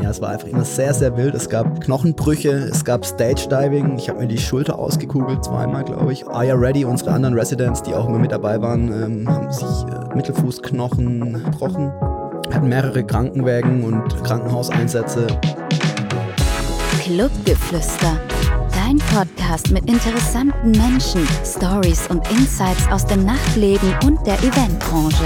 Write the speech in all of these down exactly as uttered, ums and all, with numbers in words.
Ja, es war einfach immer sehr, sehr wild. Es gab Knochenbrüche, es gab Stage-Diving. Ich habe mir die Schulter ausgekugelt, zweimal, glaube ich. Are You Ready, unsere anderen Residents, die auch immer mit dabei waren, ähm, haben sich äh, Mittelfußknochen gebrochen. Hatten mehrere Krankenwägen und Krankenhauseinsätze. Clubgeflüster. Dein Podcast mit interessanten Menschen, Stories und Insights aus dem Nachtleben und der Eventbranche.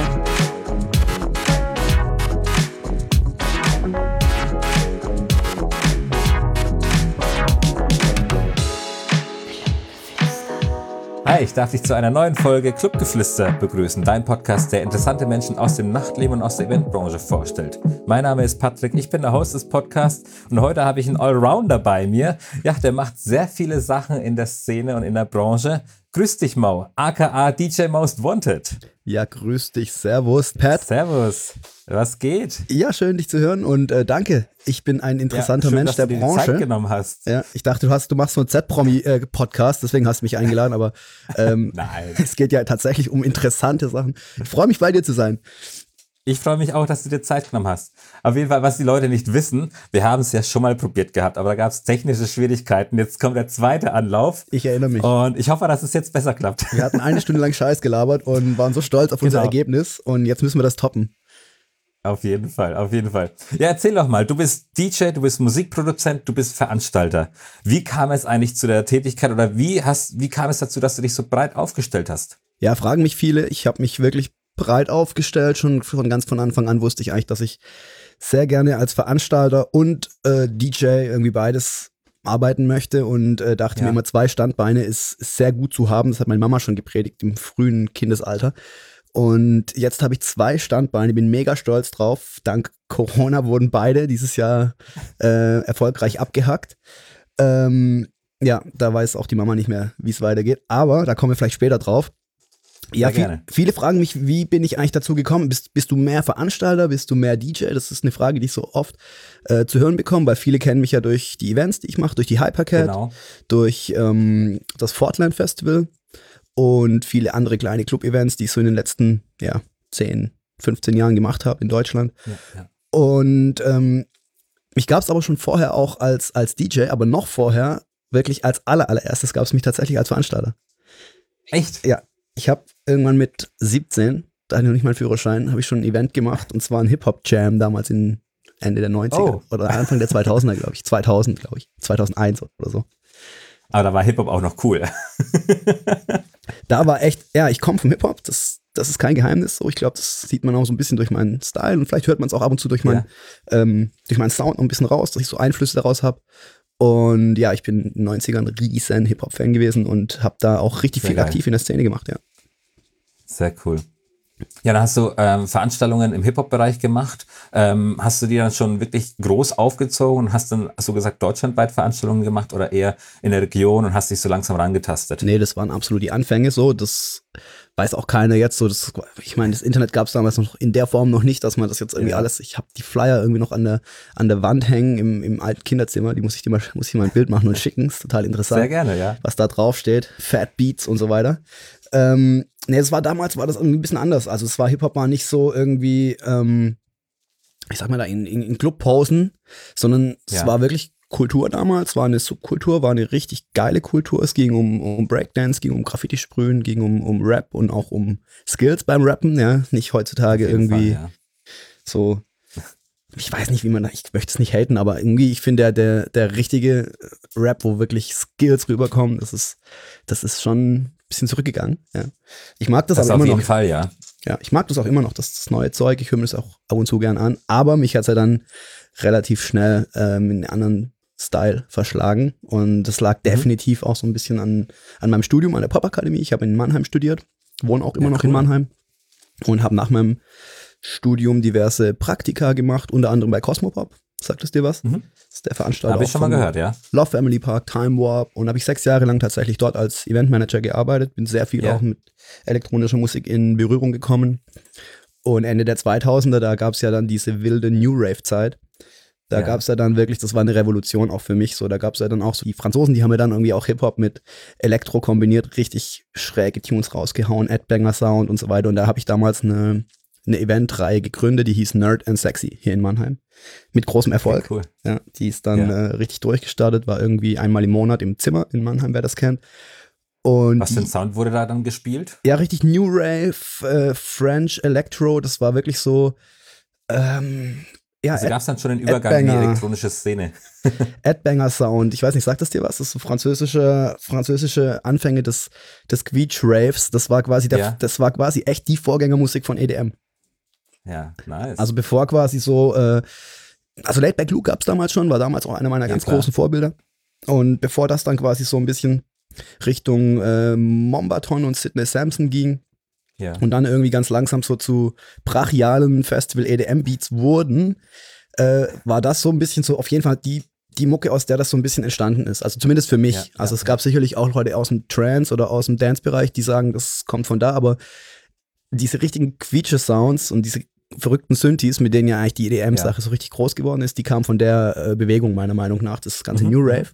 Hi, ich darf dich zu einer neuen Folge Clubgeflüster begrüßen, dein Podcast, der interessante Menschen aus dem Nachtleben und aus der Eventbranche vorstellt. Mein Name ist Patrick, ich bin der Host des Podcasts und heute habe ich einen Allrounder bei mir. Ja, der macht sehr viele Sachen in der Szene und in der Branche. Grüß dich, Mau, aka D J Most Wanted. Ja, grüß dich, servus, Pat. Servus, was geht? Ja, schön, dich zu hören und äh, danke. Ich bin ein interessanter ja, schön, Mensch dass der du dir Branche. Die Zeit genommen hast. Ja, ich dachte, du hast, du machst so einen Z-Promi-Podcast, deswegen hast du mich eingeladen, aber ähm, Nein. Es geht ja tatsächlich um interessante Sachen. Ich freue mich, bei dir zu sein. Ich freue mich auch, dass du dir Zeit genommen hast. Auf jeden Fall, was die Leute nicht wissen, wir haben es ja schon mal probiert gehabt, aber da gab es technische Schwierigkeiten. Jetzt kommt der zweite Anlauf. Ich erinnere mich. Und ich hoffe, dass es jetzt besser klappt. Wir hatten eine Stunde lang Scheiß gelabert und waren so stolz auf unser Genau. Ergebnis und jetzt müssen wir das toppen. Auf jeden Fall, auf jeden Fall. Ja, erzähl doch mal, du bist D J, du bist Musikproduzent, du bist Veranstalter. Wie kam es eigentlich zu der Tätigkeit oder wie hast, wie kam es dazu, dass du dich so breit aufgestellt hast? Ja, fragen mich viele. Ich habe mich wirklich breit aufgestellt. Schon von ganz von Anfang an wusste ich eigentlich, dass ich sehr gerne als Veranstalter und äh, D J irgendwie beides arbeiten möchte und äh, dachte Ja. mir immer, zwei Standbeine ist, ist sehr gut zu haben. Das hat meine Mama schon gepredigt im frühen Kindesalter. Und jetzt habe ich zwei Standbeine, bin mega stolz drauf. Dank Corona wurden beide dieses Jahr äh, erfolgreich abgehackt. Ähm, ja, da weiß auch die Mama nicht mehr, wie es weitergeht. Aber da kommen wir vielleicht später drauf. Ja, Sehr viel, gerne. viele fragen mich, wie bin ich eigentlich dazu gekommen? Bist, bist du mehr Veranstalter, bist du mehr D J? Das ist eine Frage, die ich so oft äh, zu hören bekomme, weil viele kennen mich ja durch die Events, die ich mache, durch die Hypercat, Genau. durch ähm, das Fortland Festival und viele andere kleine Club-Events, die ich so in den letzten ja, zehn, fünfzehn Jahren gemacht habe in Deutschland. Ja, ja. Und ähm, mich gab es aber schon vorher auch als, als D J, aber noch vorher, wirklich als aller, allererstes gab es mich tatsächlich als Veranstalter. Echt? Ja, ich habe irgendwann mit siebzehn, da hatte ich noch nicht meinen Führerschein, habe ich schon ein Event gemacht und zwar ein Hip-Hop-Jam damals in Ende der neunziger Oh. oder Anfang der zweitausender, glaube ich. zweitausend, glaube ich. zweitausendeins oder so. Aber da war Hip-Hop auch noch cool. Da war echt, ja, ich komme vom Hip-Hop, das, das ist kein Geheimnis so. Ich glaube, das sieht man auch so ein bisschen durch meinen Style und vielleicht hört man es auch ab und zu durch, mein, ähm, durch meinen Sound noch ein bisschen raus, dass ich so Einflüsse daraus habe. Und ja, ich bin in den neunzigern ein riesen Hip-Hop-Fan gewesen und habe da auch richtig Sehr viel geil. aktiv in der Szene gemacht, ja. Sehr cool. Ja, dann hast du ähm, Veranstaltungen im Hip-Hop-Bereich gemacht. Ähm, hast du die dann schon wirklich groß aufgezogen und hast dann, so gesagt, deutschlandweit Veranstaltungen gemacht oder eher in der Region und hast dich so langsam rangetastet? Nee, das waren absolut die Anfänge so. Das weiß auch keiner jetzt so. Das, ich meine, das Internet gab es damals noch in der Form noch nicht, dass man das jetzt irgendwie Ja. alles. Ich habe die Flyer irgendwie noch an der, an der Wand hängen im, im alten Kinderzimmer. Die muss ich dir mal, muss ich mal ein Bild machen und schicken. Ist total interessant. Sehr gerne, ja. Was da drauf steht. Fat Beats und so weiter. Ähm, nee, es war damals, war das irgendwie ein bisschen anders. Also es war Hip-Hop war nicht so irgendwie, ähm, ich sag mal da, in, in, in Clubpausen, sondern es Ja. war wirklich Kultur damals, war eine Subkultur, war eine richtig geile Kultur. Es ging um, um Breakdance, ging um Graffiti-Sprühen, ging um, um Rap und auch um Skills beim Rappen, ja. Nicht heutzutage Auf jeden irgendwie Fall, ja. so, ich weiß nicht, wie man, ich möchte es nicht haten, aber irgendwie, ich finde, der, der, der richtige Rap, wo wirklich Skills rüberkommen, das ist, das ist schon ein bisschen zurückgegangen, ja. Ich mag das, Das aber auf immer jeden noch. Fall, ja. Ja, ich mag das auch immer noch, das, das neue Zeug. Ich höre mir das auch ab und zu gern an. Aber mich hat es ja dann relativ schnell ähm, in einen anderen Style verschlagen. Und das lag Mhm. definitiv auch so ein bisschen an, an meinem Studium, an der Popakademie. Ich habe in Mannheim studiert, wohne auch immer Ja, noch in cool. Mannheim. Und habe nach meinem Studium diverse Praktika gemacht, unter anderem bei Cosmopop. Sagt es dir was? Mhm. Das ist der Veranstalter. Habe ich auch schon mal von gehört, ja. Love Family Park, Time Warp und habe ich sechs Jahre lang tatsächlich dort als Eventmanager gearbeitet, bin sehr viel Ja. auch mit elektronischer Musik in Berührung gekommen und Ende der zweitausender, da gab es ja dann diese wilde New Rave Zeit, da Ja. gab es ja dann wirklich, das war eine Revolution auch für mich, so, da gab es ja dann auch so die Franzosen, die haben ja dann irgendwie auch Hip-Hop mit Elektro kombiniert, richtig schräge Tunes rausgehauen, Adbanger Sound und so weiter und da habe ich damals eine eine Eventreihe gegründet, die hieß Nerd and Sexy hier in Mannheim. Mit großem Erfolg. Cool. Ja, die ist dann Ja. äh, richtig durchgestartet, war irgendwie einmal im Monat im Zimmer in Mannheim, wer das kennt. Und Was für ein die, Sound wurde da dann gespielt? ja, richtig New Rave, äh, French Electro, das war wirklich so, ähm, ja, Also Ed, gab es dann schon den Übergang in die Edbanger. elektronische Szene. Edbanger Sound. Ich weiß nicht, sagt das dir was? Das ist so französische, französische Anfänge des, des Quietsch-Raves. Das war quasi der, Ja. das war quasi echt die Vorgängermusik von E D M. Ja, nice. Also bevor quasi so, äh, also Laidback Luke gab es damals schon, war damals auch einer meiner Ja, ganz klar. großen Vorbilder. Und bevor das dann quasi so ein bisschen Richtung äh, Mombaton und Sidney Samson ging ja. und dann irgendwie ganz langsam so zu brachialen Festival-E D M-Beats wurden, äh, war das so ein bisschen so auf jeden Fall die, die Mucke, aus der das so ein bisschen entstanden ist. Also zumindest für mich. Ja, also ja, es gab sicherlich auch Leute aus dem Trance oder aus dem Dance-Bereich, die sagen, das kommt von da, aber diese richtigen Quietsche-Sounds und diese verrückten Synthes, mit denen ja eigentlich die E D M-Sache Ja. so richtig groß geworden ist, die kamen von der äh, Bewegung meiner Meinung nach, das ganze Mhm. New Rave.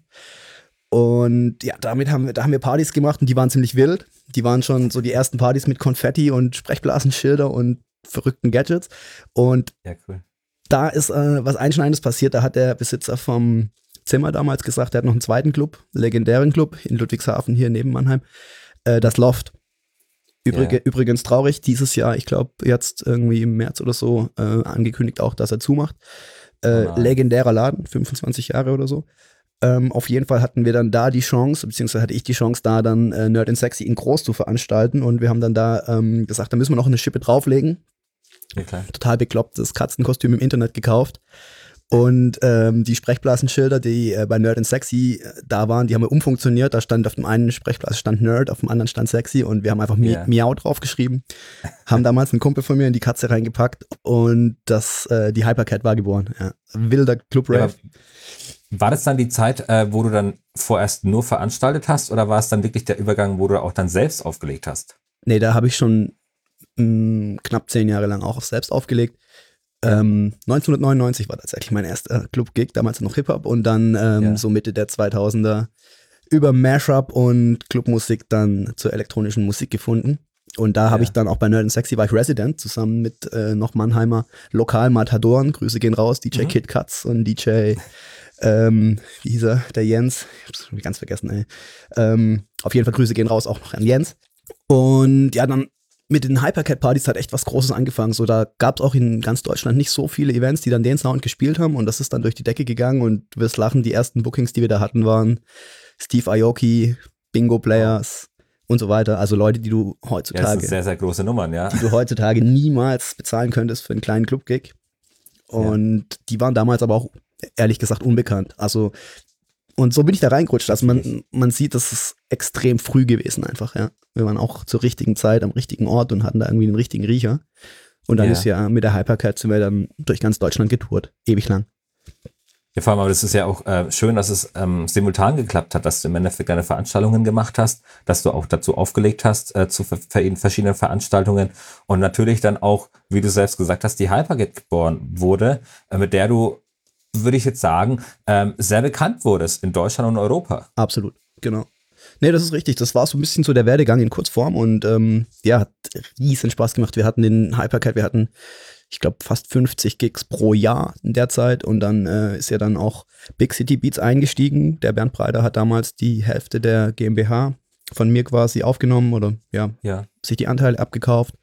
Und ja, damit haben wir, da haben wir Partys gemacht und die waren ziemlich wild. Die waren schon so die ersten Partys mit Konfetti und Sprechblasenschilder und verrückten Gadgets. Und Ja, cool. da ist äh, was Einschneidendes passiert. Da hat der Besitzer vom Zimmer damals gesagt, er hat noch einen zweiten Club, legendären Club in Ludwigshafen hier neben Mannheim, äh, das Loft. Übrige, Ja. Übrigens traurig, dieses Jahr, ich glaube jetzt irgendwie im März oder so, äh, angekündigt auch, dass er zumacht. Äh, Oh nein. legendärer Laden, fünfundzwanzig Jahre oder so. Ähm, auf jeden Fall hatten wir dann da die Chance, beziehungsweise hatte ich die Chance, da dann äh, Nerd and Sexy in groß zu veranstalten und wir haben dann da ähm, gesagt, da müssen wir noch eine Schippe drauflegen. Ja, klar. Total beklopptes Katzenkostüm im Internet gekauft. Und ähm, die Sprechblasenschilder, die äh, bei Nerd and Sexy äh, da waren, die haben wir umfunktioniert. Da stand auf dem einen Sprechblasen stand Nerd, auf dem anderen stand Sexy und wir haben einfach Mi Ja. Miau draufgeschrieben. Haben damals einen Kumpel von mir in die Katze reingepackt und das, äh, die Hypercat war geboren. Ja. Wilder Club Ja, Rave. aber war das dann die Zeit, äh, wo du dann vorerst nur veranstaltet hast oder war es dann wirklich der Übergang, wo du auch dann selbst aufgelegt hast? Nee, da habe ich schon mh, knapp zehn Jahre lang auch selbst aufgelegt. Ähm, neunzehnhundertneunundneunzig war tatsächlich mein erster Club-Gig, damals noch Hip-Hop und dann ähm, Ja. so Mitte der zweitausender über Mashup und Clubmusik dann zur elektronischen Musik gefunden. Und da habe Ja. ich dann auch bei Nerd and Sexy war ich Resident, zusammen mit äh, noch Mannheimer Lokal-Matadoren. Grüße gehen raus, D J Mhm. Kid Katz und D J, ähm, wie hieß er, der Jens. Ich hab's schon ganz vergessen, ey. Ähm, auf jeden Fall Grüße gehen raus auch noch an Jens. Und ja, dann mit den Hypercat-Partys hat echt was Großes angefangen. So, da gab es auch in ganz Deutschland nicht so viele Events, die dann den Sound gespielt haben. Und das ist dann durch die Decke gegangen. Und du wirst lachen, die ersten Bookings, die wir da hatten, waren Steve Aoki, Bingo Players und so weiter. Also Leute, die du Ja, das heutzutage, sind sehr, sehr große Nummern, ja. die du heutzutage niemals bezahlen könntest für einen kleinen Club-Gig. Und die waren damals aber auch, ehrlich gesagt, unbekannt. Also, und so bin ich da reingerutscht. Also man, man sieht, das ist extrem früh gewesen einfach, ja. Wir waren auch zur richtigen Zeit am richtigen Ort und hatten da irgendwie den richtigen Riecher. Und dann Ja. ist ja mit der Hypercat sind wir dann durch ganz Deutschland getourt. Ewig lang. Ja, vor allem, aber das ist ja auch äh, schön, dass es ähm, simultan geklappt hat, dass du im Endeffekt deine Veranstaltungen gemacht hast, dass du auch dazu aufgelegt hast äh, zu ver ver verschiedenen Veranstaltungen und natürlich dann auch, wie du selbst gesagt hast, die Hypercat geboren wurde, äh, mit der du, würde ich jetzt sagen, ähm, sehr bekannt wurdest in Deutschland und Europa. Absolut, genau. Nee, das ist richtig. Das war so ein bisschen so der Werdegang in Kurzform und ähm, ja, hat riesen Spaß gemacht. Wir hatten den Hypercat, wir hatten, ich glaube, fast fünfzig Gigs pro Jahr in der Zeit und dann äh, ist ja dann auch Big City Beats eingestiegen. Der Bernd Breider hat damals die Hälfte der GmbH von mir quasi aufgenommen oder ja, Ja. sich die Anteile abgekauft.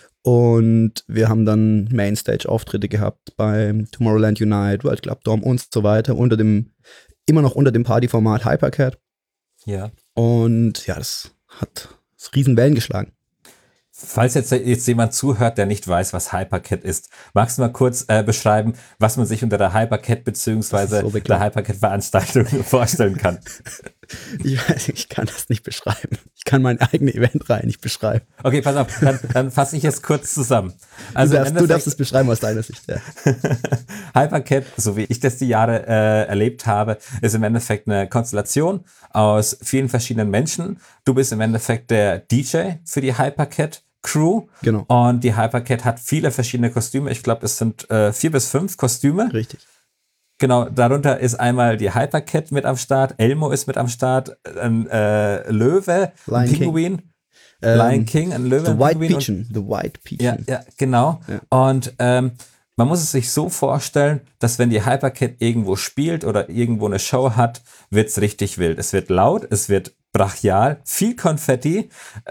Und wir haben dann Mainstage-Auftritte gehabt beim Tomorrowland Unite, World Club Dome und so weiter, unter dem, immer noch unter dem Partyformat Hypercat. Ja. Und ja, das hat riesen Wellen geschlagen. Falls jetzt, jetzt jemand zuhört, der nicht weiß, was Hypercat ist, magst du mal kurz äh, beschreiben, was man sich unter der Hypercat beziehungsweise so der bekloppt. Hypercat-Veranstaltung vorstellen kann? Ich weiß, ich kann das nicht beschreiben. Ich kann meine eigene Eventreihe nicht beschreiben. Okay, pass auf, dann, dann fasse ich jetzt kurz zusammen. Also du, im darfst, du darfst es Endeffekt, beschreiben aus deiner Sicht. Ja. Hypercat, so wie ich das die Jahre äh, erlebt habe, ist im Endeffekt eine Konstellation aus vielen verschiedenen Menschen. Du bist im Endeffekt der D J für die Hypercat Crew. Genau. Und die Hypercat hat viele verschiedene Kostüme. Ich glaube, es sind äh, vier bis fünf Kostüme. Richtig. Genau, darunter ist einmal die Hypercat mit am Start, Elmo ist mit am Start, ein äh, Löwe, ein Lion King. Pinguin, Ähm, Lion King, ein Löwe. The White Pinguin Pigeon. The White Pigeon. Ja, ja, genau. Ja. Und ähm, man muss es sich so vorstellen, dass wenn die Hypercat irgendwo spielt oder irgendwo eine Show hat, wird es richtig wild. Es wird laut, es wird brachial, viel Konfetti,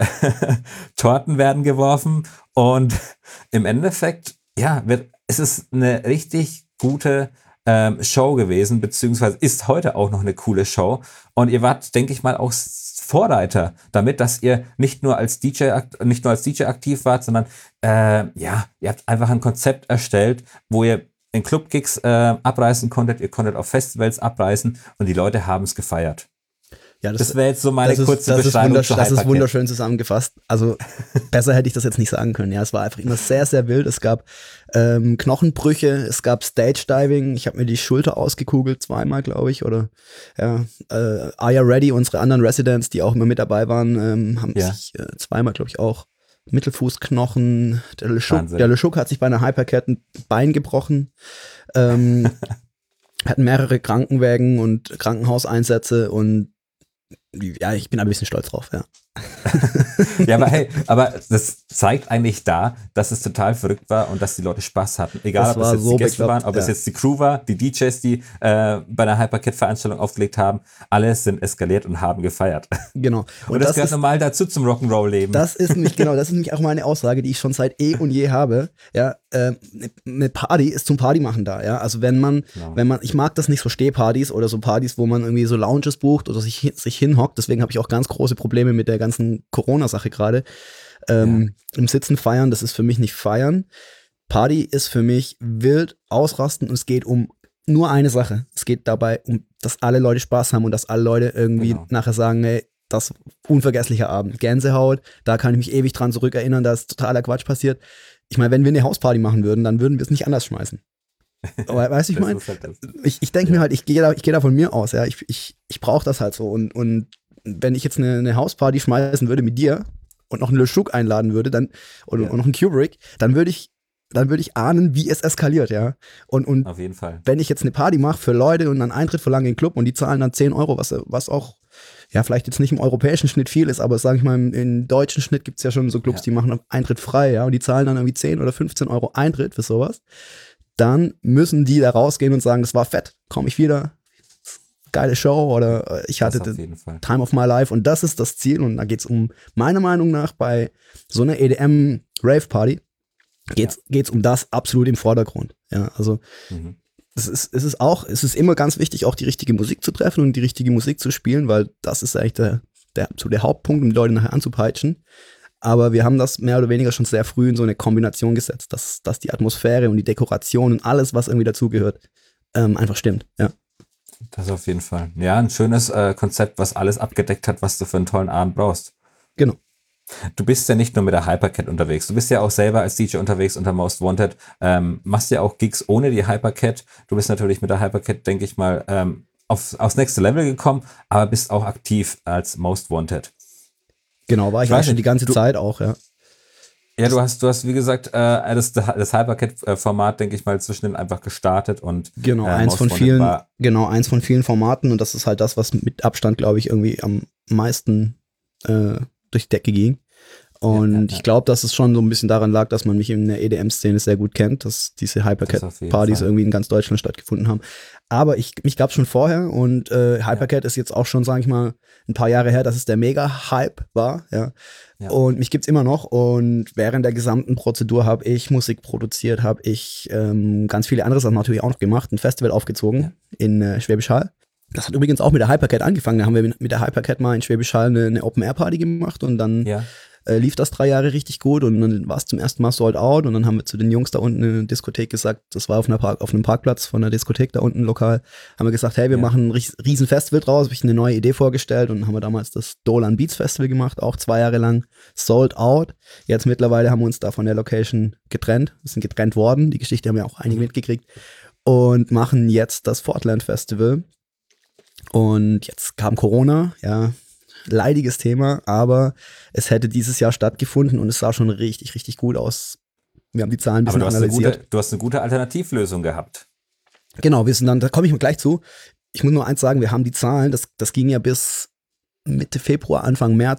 Torten werden geworfen und im Endeffekt, ja, wird, es ist eine richtig gute ähm, Show gewesen, beziehungsweise ist heute auch noch eine coole Show. Und ihr wart, denke ich mal, auch Vorreiter damit, dass ihr nicht nur als D J, nicht nur als D J aktiv wart, sondern äh, ja, ihr habt einfach ein Konzept erstellt, wo ihr in Club-Gigs äh, abreißen konntet, ihr konntet auf Festivals abreißen und die Leute haben es gefeiert. Ja, das, das wäre jetzt so meine das kurze ist, das Beschreibung ist zu Das ist Hypercat. wunderschön zusammengefasst. Also besser hätte ich das jetzt nicht sagen können. Ja, es war einfach immer sehr, sehr wild. Es gab ähm, Knochenbrüche, es gab Stage-Diving. Ich habe mir die Schulter ausgekugelt, zweimal, glaube ich. Oder ja, äh, Are You Ready, unsere anderen Residents, die auch immer mit dabei waren, ähm, haben Ja. sich äh, zweimal, glaube ich, auch Mittelfußknochen. Der LeChuck, Wahnsinn. der LeChuck hat sich bei einer Hypercat ein Bein gebrochen. Ähm, hatten mehrere Krankenwägen und Krankenhauseinsätze und ja, ich bin ein bisschen stolz drauf, ja. Ja, aber hey, aber das zeigt eigentlich da, dass es total verrückt war und dass die Leute Spaß hatten. Egal, Das ob es war jetzt so die Gäste bekloppt, waren, ob ja. es jetzt die Crew war, die D Js, die äh, bei einer Hypercat-Veranstaltung aufgelegt haben, alle sind eskaliert und haben gefeiert. Genau. Und, das, das gehört ist, normal dazu zum Rock'n'Roll-Leben. das ist nämlich, genau, das ist nämlich auch meine Aussage, die ich schon seit eh und je habe. Ja, äh, eine Party ist zum Partymachen da, ja. Also wenn man, Genau. wenn man, ich mag das nicht so Stehpartys oder so Partys, wo man irgendwie so Lounges bucht oder sich, hin- sich hinhockt. Deswegen habe ich auch ganz große Probleme mit der ganzen Corona-Sache gerade. Ähm, Im Sitzen feiern, das ist für mich nicht feiern. Party ist für mich wild ausrasten und es geht um nur eine Sache. Es geht dabei um, dass alle Leute Spaß haben und dass alle Leute irgendwie Genau. nachher sagen, ey, das unvergesslicher Abend. Gänsehaut, da kann ich mich ewig dran zurückerinnern, da ist totaler Quatsch passiert. Ich meine, wenn wir eine Hausparty machen würden, dann würden wir es nicht anders schmeißen. Aber weißt du, ich Das meine, ist halt das. ich, ich denke Ja. mir halt, ich gehe da, ich gehe da von mir aus, ja, ich, ich, ich brauche das halt so und, und wenn ich jetzt eine, eine Hausparty schmeißen würde mit dir und noch einen LeChuck einladen würde, dann oder Ja. und noch einen Kubrick, dann würde ich, dann würde ich ahnen, wie es eskaliert, ja. Und, und Auf jeden Fall. wenn ich jetzt eine Party mache für Leute und dann Eintritt verlange in den Club und die zahlen dann zehn Euro, was, was auch, ja, vielleicht jetzt nicht im europäischen Schnitt viel ist, aber sage ich mal, im, im deutschen Schnitt gibt es ja schon so Clubs, Ja. die machen Eintritt frei, ja, und die zahlen dann irgendwie zehn oder fünfzehn Euro Eintritt für sowas, dann müssen die da rausgehen und sagen, das war fett, komme ich wieder, geile Show oder äh, ich hatte Das auf den jeden Fall. Time of my life und das ist das Ziel und da geht es um, meiner Meinung nach, bei so einer E D M-Rave-Party geht's, geht's um das absolut im Vordergrund, ja, also Mhm. es ist, es ist auch, es ist immer ganz wichtig, auch die richtige Musik zu treffen und die richtige Musik zu spielen, weil das ist eigentlich der, der, so der Hauptpunkt, um die Leute nachher anzupeitschen. Aber wir haben das mehr oder weniger schon sehr früh in so eine Kombination gesetzt, dass, dass die Atmosphäre und die Dekoration und alles, was irgendwie dazugehört, ähm, einfach stimmt. Ja. Das auf jeden Fall. Ja, ein schönes äh, Konzept, was alles abgedeckt hat, was du für einen tollen Abend brauchst. Genau. Du bist ja nicht nur mit der Hypercat unterwegs, du bist ja auch selber als D J unterwegs unter Most Wanted, ähm, machst ja auch Gigs ohne die Hypercat. Du bist natürlich mit der Hypercat, denke ich mal, ähm, auf, aufs nächste Level gekommen, aber bist auch aktiv als Most Wanted. Genau, war ich, Ich weiß auch schon nicht, die ganze du- Zeit auch, ja. Ja, du hast, du hast, wie gesagt, äh, das, das Hypercat-Format, denke ich mal, zwischendrin einfach gestartet und Genau, äh, eins Most von Wanted vielen, war- genau, eins von vielen Formaten und das ist halt das, was mit Abstand, glaube ich, irgendwie am meisten äh, durch die Decke ging. Und Ja, ja, ja. ich glaube, dass es schon so ein bisschen daran lag, dass man mich in der E D M-Szene sehr gut kennt, dass diese Das auf jeden Hypercat-Partys Fall. irgendwie in ganz Deutschland stattgefunden haben. Aber ich, mich gab es schon vorher und äh, Hypercat ist jetzt auch schon, sage ich mal, ein paar Jahre her, dass es der Mega-Hype war. Ja. Ja. Und mich gibt's immer noch und während der gesamten Prozedur habe ich Musik produziert, habe ich ähm, ganz viele andere Sachen natürlich auch noch gemacht, ein Festival aufgezogen Ja. in äh, Schwäbisch Hall. Das hat übrigens auch mit der Hypercat angefangen. Da haben wir mit der Hypercat mal in Schwäbisch Hall eine, eine Open-Air-Party gemacht und dann Ja, äh, lief das drei Jahre richtig gut und dann war es zum ersten Mal sold out und dann haben wir zu den Jungs da unten in der Diskothek gesagt, das war auf, einer Park, auf einem Parkplatz von der Diskothek da unten lokal, haben wir gesagt, hey, wir Ja. machen ein ries- riesen Festival draus, habe ich eine neue Idee vorgestellt und dann haben wir damals das Dolan Beats Festival gemacht, auch zwei Jahre lang sold out. Jetzt mittlerweile haben wir uns da von der Location getrennt, wir sind getrennt worden, die Geschichte haben ja auch einige mitgekriegt und machen jetzt das Fortland Festival und jetzt kam Corona, ja, leidiges Thema, aber es hätte dieses Jahr stattgefunden und es sah schon richtig, richtig gut aus. Wir haben die Zahlen ein aber bisschen du hast, eine analysiert. gute, du hast eine gute Alternativlösung gehabt. Genau, wir sind dann, da komme ich mal gleich zu. Ich muss nur eins sagen, wir haben die Zahlen, das, das ging ja bis Mitte Februar, Anfang März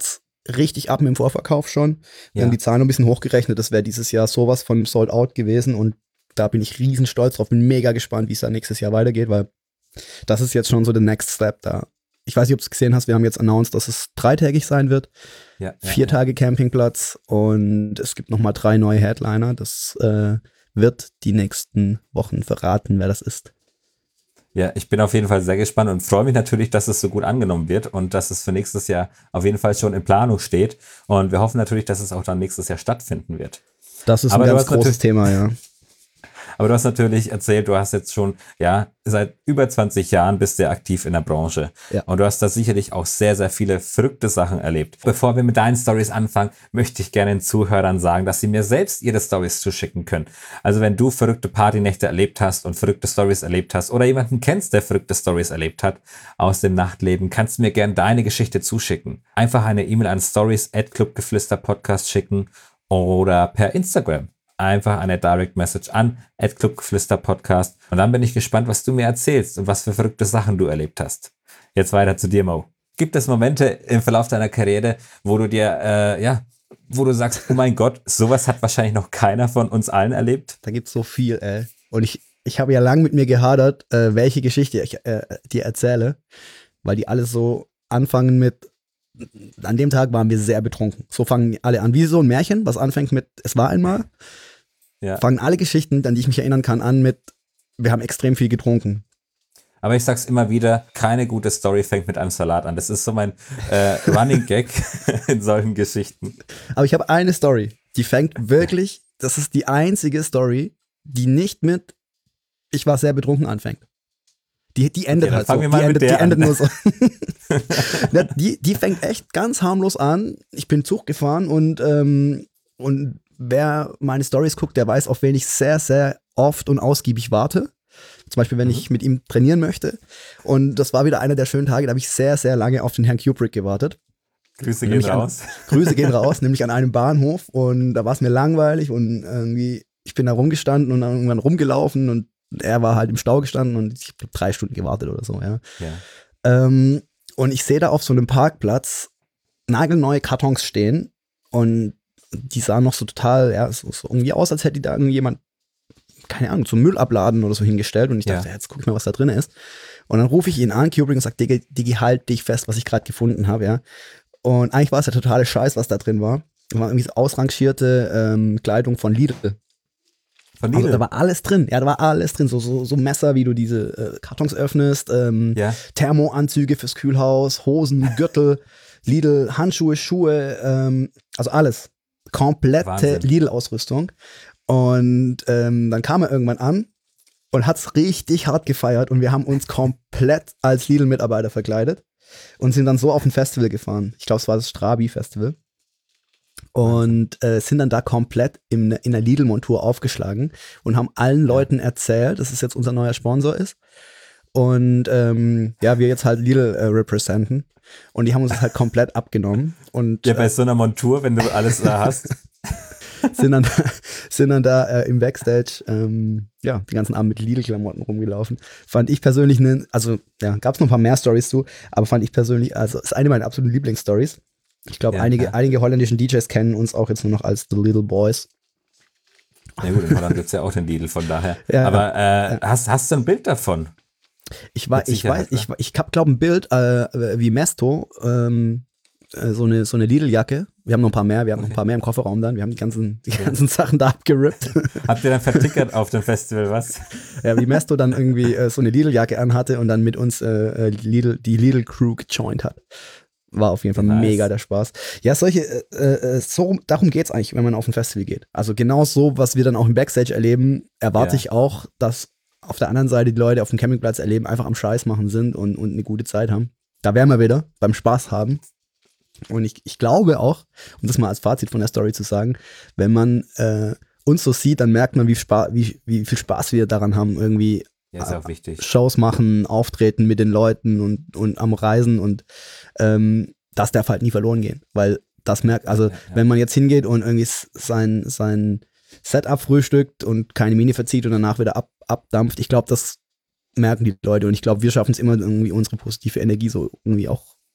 richtig ab mit dem Vorverkauf schon. Wir Ja. haben die Zahlen noch ein bisschen hochgerechnet, das wäre dieses Jahr sowas von sold out gewesen und da bin ich riesen stolz drauf, bin mega gespannt, wie es dann nächstes Jahr weitergeht, weil das ist jetzt schon so der Next Step da. Ich weiß nicht, ob du es gesehen hast, wir haben jetzt announced, dass es dreitägig sein wird, Ja, ja, vier ja. Tage Campingplatz und es gibt nochmal drei neue Headliner. Das äh, wird die nächsten Wochen verraten, wer das ist. Ja, ich bin auf jeden Fall sehr gespannt und freue mich natürlich, dass es so gut angenommen wird und dass es für nächstes Jahr auf jeden Fall schon in Planung steht. Und wir hoffen natürlich, dass es auch dann nächstes Jahr stattfinden wird. Das ist Aber ein du ganz hast großes natürlich- Thema, ja. Aber du hast natürlich erzählt, du hast jetzt schon, ja, seit über zwanzig Jahren bist du aktiv in der Branche. Ja. Und du hast da sicherlich auch sehr, sehr viele verrückte Sachen erlebt. Bevor wir mit deinen Stories anfangen, möchte ich gerne den Zuhörern sagen, dass sie mir selbst ihre Stories zuschicken können. Also wenn du verrückte Partynächte erlebt hast und verrückte Stories erlebt hast oder jemanden kennst, der verrückte Stories erlebt hat aus dem Nachtleben, kannst du mir gerne deine Geschichte zuschicken. Einfach eine E-Mail an stories at clubgeflüster-podcast schicken oder per Instagram. Einfach eine Direct Message an at clubgeflüster-podcast und dann bin ich gespannt, was du mir erzählst und was für verrückte Sachen du erlebt hast. Jetzt weiter zu dir, Mo. Gibt es Momente im Verlauf deiner Karriere, wo du dir, äh, ja, wo du sagst, oh mein Gott, sowas hat wahrscheinlich noch keiner von uns allen erlebt? Da gibt's so viel, ey. Und ich, ich habe ja lang mit mir gehadert, äh, welche Geschichte ich äh, dir erzähle, weil die alle so anfangen mit, an dem Tag waren wir sehr betrunken. So fangen alle an, wie so ein Märchen, was anfängt mit, es war einmal, Ja. fangen alle Geschichten, an die ich mich erinnern kann, an mit, wir haben extrem viel getrunken. Aber ich sag's immer wieder, keine gute Story fängt mit einem Salat an. Das ist so mein äh, Running Gag in solchen Geschichten. Aber ich habe eine Story, die fängt wirklich, das ist die einzige Story, die nicht mit, ich war sehr betrunken anfängt. Die, die endet dann halt so. fangen wir mal Die mit endet, der die endet an. nur so. Ja, die, die fängt echt ganz harmlos an. Ich bin Zug gefahren und, ähm, und wer meine Stories guckt, der weiß, auf wen ich sehr, sehr oft und ausgiebig warte. Zum Beispiel, wenn Mhm. ich mit ihm trainieren möchte. Und das war wieder einer der schönen Tage, da habe ich sehr, sehr lange auf den Herrn Kubrick gewartet. Grüße gehen Nämlich an- raus. Grüße gehen raus, nämlich an einem Bahnhof und da war es mir langweilig und irgendwie, ich bin da rumgestanden und dann irgendwann rumgelaufen und er war halt im Stau gestanden und ich habe drei Stunden gewartet oder so, ja. Ja. Ähm, und ich sehe da auf so einem Parkplatz nagelneue Kartons stehen und die sahen noch so total, ja, so, so irgendwie aus, als hätte die da irgendjemand, keine Ahnung, zum Müll abladen oder so hingestellt und ich dachte, Ja. ja, jetzt guck ich mal, was da drin ist. Und dann rufe ich ihn an, Kubrick, und sage, Digi, Digi, halt dich fest, was ich gerade gefunden habe, ja. Und eigentlich war es ja totale Scheiß, was da drin war. Da war irgendwie so ausrangierte ähm, Kleidung von Lidl. Von Also, Lidl. da war alles drin. Ja, da war alles drin. So, so, so Messer, wie du diese äh, Kartons öffnest, ähm, Ja. Thermoanzüge fürs Kühlhaus, Hosen, Gürtel, Lidl, Handschuhe, Schuhe, ähm, also alles. Komplette Wahnsinn. Lidl-Ausrüstung. Und ähm, dann kam er irgendwann an und hat es richtig hart gefeiert und wir haben uns komplett als Lidl-Mitarbeiter verkleidet und sind dann so auf ein Festival gefahren. Ich glaube, es war das Strabi-Festival. Und äh, sind dann da komplett in, in der Lidl-Montur aufgeschlagen und haben allen Leuten erzählt, dass es jetzt unser neuer Sponsor ist. Und ähm, ja, wir jetzt halt Lidl äh, representen. Und die haben uns das halt komplett abgenommen. Und Ja, bei so einer Montur, wenn du alles da hast. sind dann, sind dann da äh, im Backstage, ähm, ja, den ganzen Abend mit Lidl-Klamotten rumgelaufen. Fand ich persönlich, ne, also, ja, gab es noch ein paar mehr Stories zu, aber fand ich persönlich, also, ist eine meiner absoluten Lieblingsstories. Ich glaube, Ja, einige, ja. einige einige holländischen D Js kennen uns auch jetzt nur noch als The Little Boys. Na gut, in Holland gibt es ja auch den Lidl, von daher. Ja, Aber äh, hast, hast du ein Bild davon? Ich weiß, Mit ich weiß, Sicherheit, ne? ich, ich habe, glaube ein Bild, äh, wie Mesto, ähm, äh, so eine, so eine Lidl-Jacke. Wir haben noch ein paar mehr, wir haben noch ein Okay. paar mehr im Kofferraum dann. Wir haben die ganzen, die ganzen Sachen da abgerippt. Habt ihr dann vertickert auf dem Festival, was? Ja, wie Mesto dann irgendwie äh, so eine Lidl-Jacke anhatte und dann mit uns äh, Lidl, die Lidl-Crew gejoint hat. War auf jeden Fall Nice. mega der Spaß. Ja, solche, äh, äh, so, darum geht's eigentlich, wenn man auf ein Festival geht. Also genau so, was wir dann auch im Backstage erleben, erwarte Ja. ich auch, dass auf der anderen Seite die Leute auf dem Campingplatz erleben, einfach am Scheiß machen sind und, und eine gute Zeit haben. Da wären wir wieder beim Spaß haben. Und ich, ich glaube auch, um das mal als Fazit von der Story zu sagen, wenn man äh, uns so sieht, dann merkt man, wie, Spa wie, wie viel Spaß wir daran haben, irgendwie Ja, ist auch wichtig. Shows machen, auftreten mit den Leuten und, und am Reisen und ähm, das darf halt nie verloren gehen, weil das merkt, also Ja, ja. wenn man jetzt hingeht und irgendwie s- sein, sein Setup frühstückt und keine Miene verzieht und danach wieder ab, abdampft, ich glaube, das merken die Leute und ich glaube, wir schaffen es immer irgendwie unsere positive Energie so irgendwie auch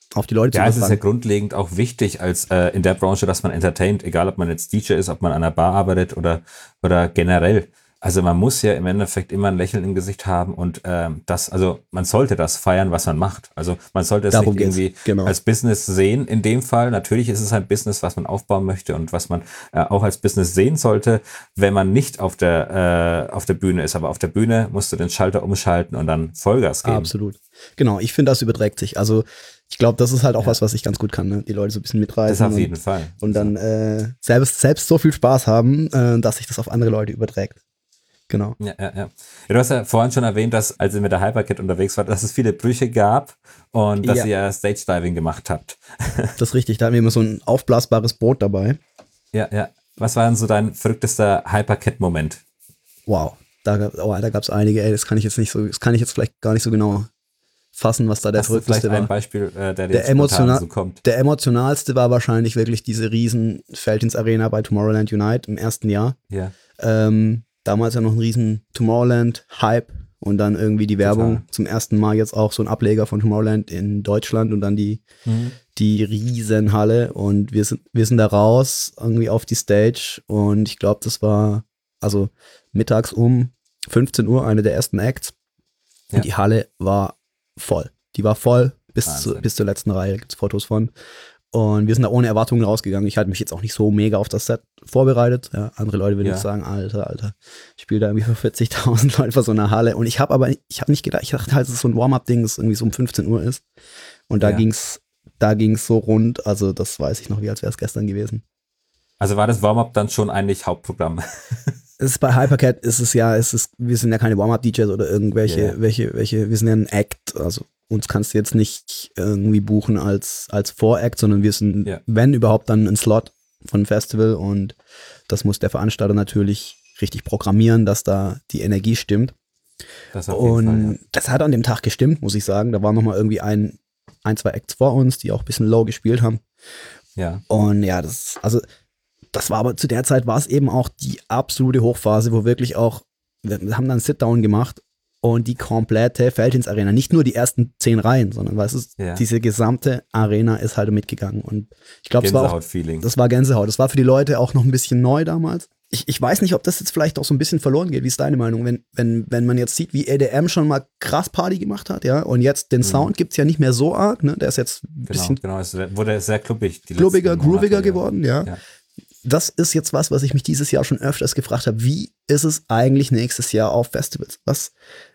auf die Leute zu Ja, es ist ja übertragen. grundlegend auch wichtig als äh, in der Branche, dass man entertaint, egal ob man jetzt D J ist, ob man an einer Bar arbeitet oder, oder generell. Also man muss ja im Endeffekt immer ein Lächeln im Gesicht haben und ähm, das, also man sollte das feiern, was man macht. Also man sollte es Darum nicht geht's, irgendwie genau. als Business sehen. In dem Fall, natürlich ist es ein Business, was man aufbauen möchte und was man äh, auch als Business sehen sollte, wenn man nicht auf der, äh, auf der Bühne ist. Aber auf der Bühne musst du den Schalter umschalten und dann Vollgas geben. Absolut. Genau, ich finde, das überträgt sich. Also ich glaube, das ist halt auch Ja. was, was ich ganz gut kann, ne? Die Leute so ein bisschen mitreißen. Das auf jeden und, Fall. Und dann äh, selbst, selbst so viel Spaß haben, äh, dass sich das auf andere Leute überträgt. Genau. Ja, ja, ja. Ja, du hast ja vorhin schon erwähnt, dass, als ihr mit der Hypercat unterwegs wart, dass es viele Brüche gab und dass Ja. ihr Stage-Diving gemacht habt. Das ist richtig. Da haben wir immer so ein aufblasbares Boot dabei. Ja, ja. Was war denn so dein verrücktester Hypercat-Moment? Wow. Da, gab- oh, da gab es einige, ey, das kann ich jetzt nicht so, das kann ich jetzt vielleicht gar nicht so genau fassen, was da der Hast du vielleicht verrückteste ein war. Beispiel, äh, der dir Der, spontan emotional, so kommt? der emotionalste war wahrscheinlich wirklich diese riesen Feldins Arena bei Tomorrowland Unite im ersten Jahr. Ja. Ähm, damals ja noch ein riesen Tomorrowland-Hype und dann irgendwie die Werbung Total. zum ersten Mal jetzt auch so ein Ableger von Tomorrowland in Deutschland und dann die, Mhm. die Riesenhalle und wir sind, wir sind da raus irgendwie auf die Stage und ich glaube, das war also mittags um fünfzehn Uhr eine der ersten Acts Ja. und die Halle war voll. Die war voll bis, zu, Wahnsinn. bis zur letzten Reihe, da gibt es Fotos von. Und wir sind da ohne Erwartungen rausgegangen. Ich hatte mich jetzt auch nicht so mega auf das Set vorbereitet. Ja, andere Leute würden Ja. jetzt sagen, Alter, Alter, ich spiele da irgendwie für vierzigtausend Leute vor so einer Halle. Und ich habe aber, ich habe nicht gedacht, ich dachte halt, es ist so ein Warm-Up-Ding, das irgendwie so um fünfzehn Uhr ist. Und da Ja. ging's, da ging's so rund. Also das weiß ich noch, wie als wäre es gestern gewesen. Also war das Warm-Up dann schon eigentlich Hauptprogramm? Es ist bei Hypercat ist es ja, es ist, wir sind ja keine Warm-Up-D Js oder irgendwelche, Ja, ja. welche, welche, wir sind ja ein Act, also uns kannst du jetzt nicht irgendwie buchen als, als Voract, sondern wir sind, Ja. wenn überhaupt, dann ein Slot von Festival und das muss der Veranstalter natürlich richtig programmieren, dass da die Energie stimmt. Das auf jeden Und Fall, ja. das hat an dem Tag gestimmt, muss ich sagen. Da waren nochmal irgendwie ein, ein, zwei Acts vor uns, die auch ein bisschen low gespielt haben. Ja. Und ja, das, also, das war aber zu der Zeit war es eben auch die absolute Hochphase, wo wirklich auch, wir haben dann Sit-Down gemacht und die komplette Feldins Arena, nicht nur die ersten zehn Reihen, sondern weißt du, Ja. diese gesamte Arena ist halt mitgegangen. Und ich glaube, es war auch, Gänsehaut-Feeling. das war Gänsehaut. Das war für die Leute auch noch ein bisschen neu damals. Ich, ich weiß nicht, ob das jetzt vielleicht auch so ein bisschen verloren geht. Wie ist deine Meinung? Wenn, wenn, wenn man jetzt sieht, wie E D M schon mal krass Party gemacht hat, ja, und jetzt den Sound gibt's ja nicht mehr so arg, ne? Der ist jetzt ein Genau, bisschen genau. Es wurde sehr klubbig. Die klubbiger, letzten Monate, grooviger ja. geworden, ja. Ja. Das ist jetzt was, was ich mich dieses Jahr schon öfters gefragt habe. Wie ist es eigentlich nächstes Jahr auf Festivals? Was?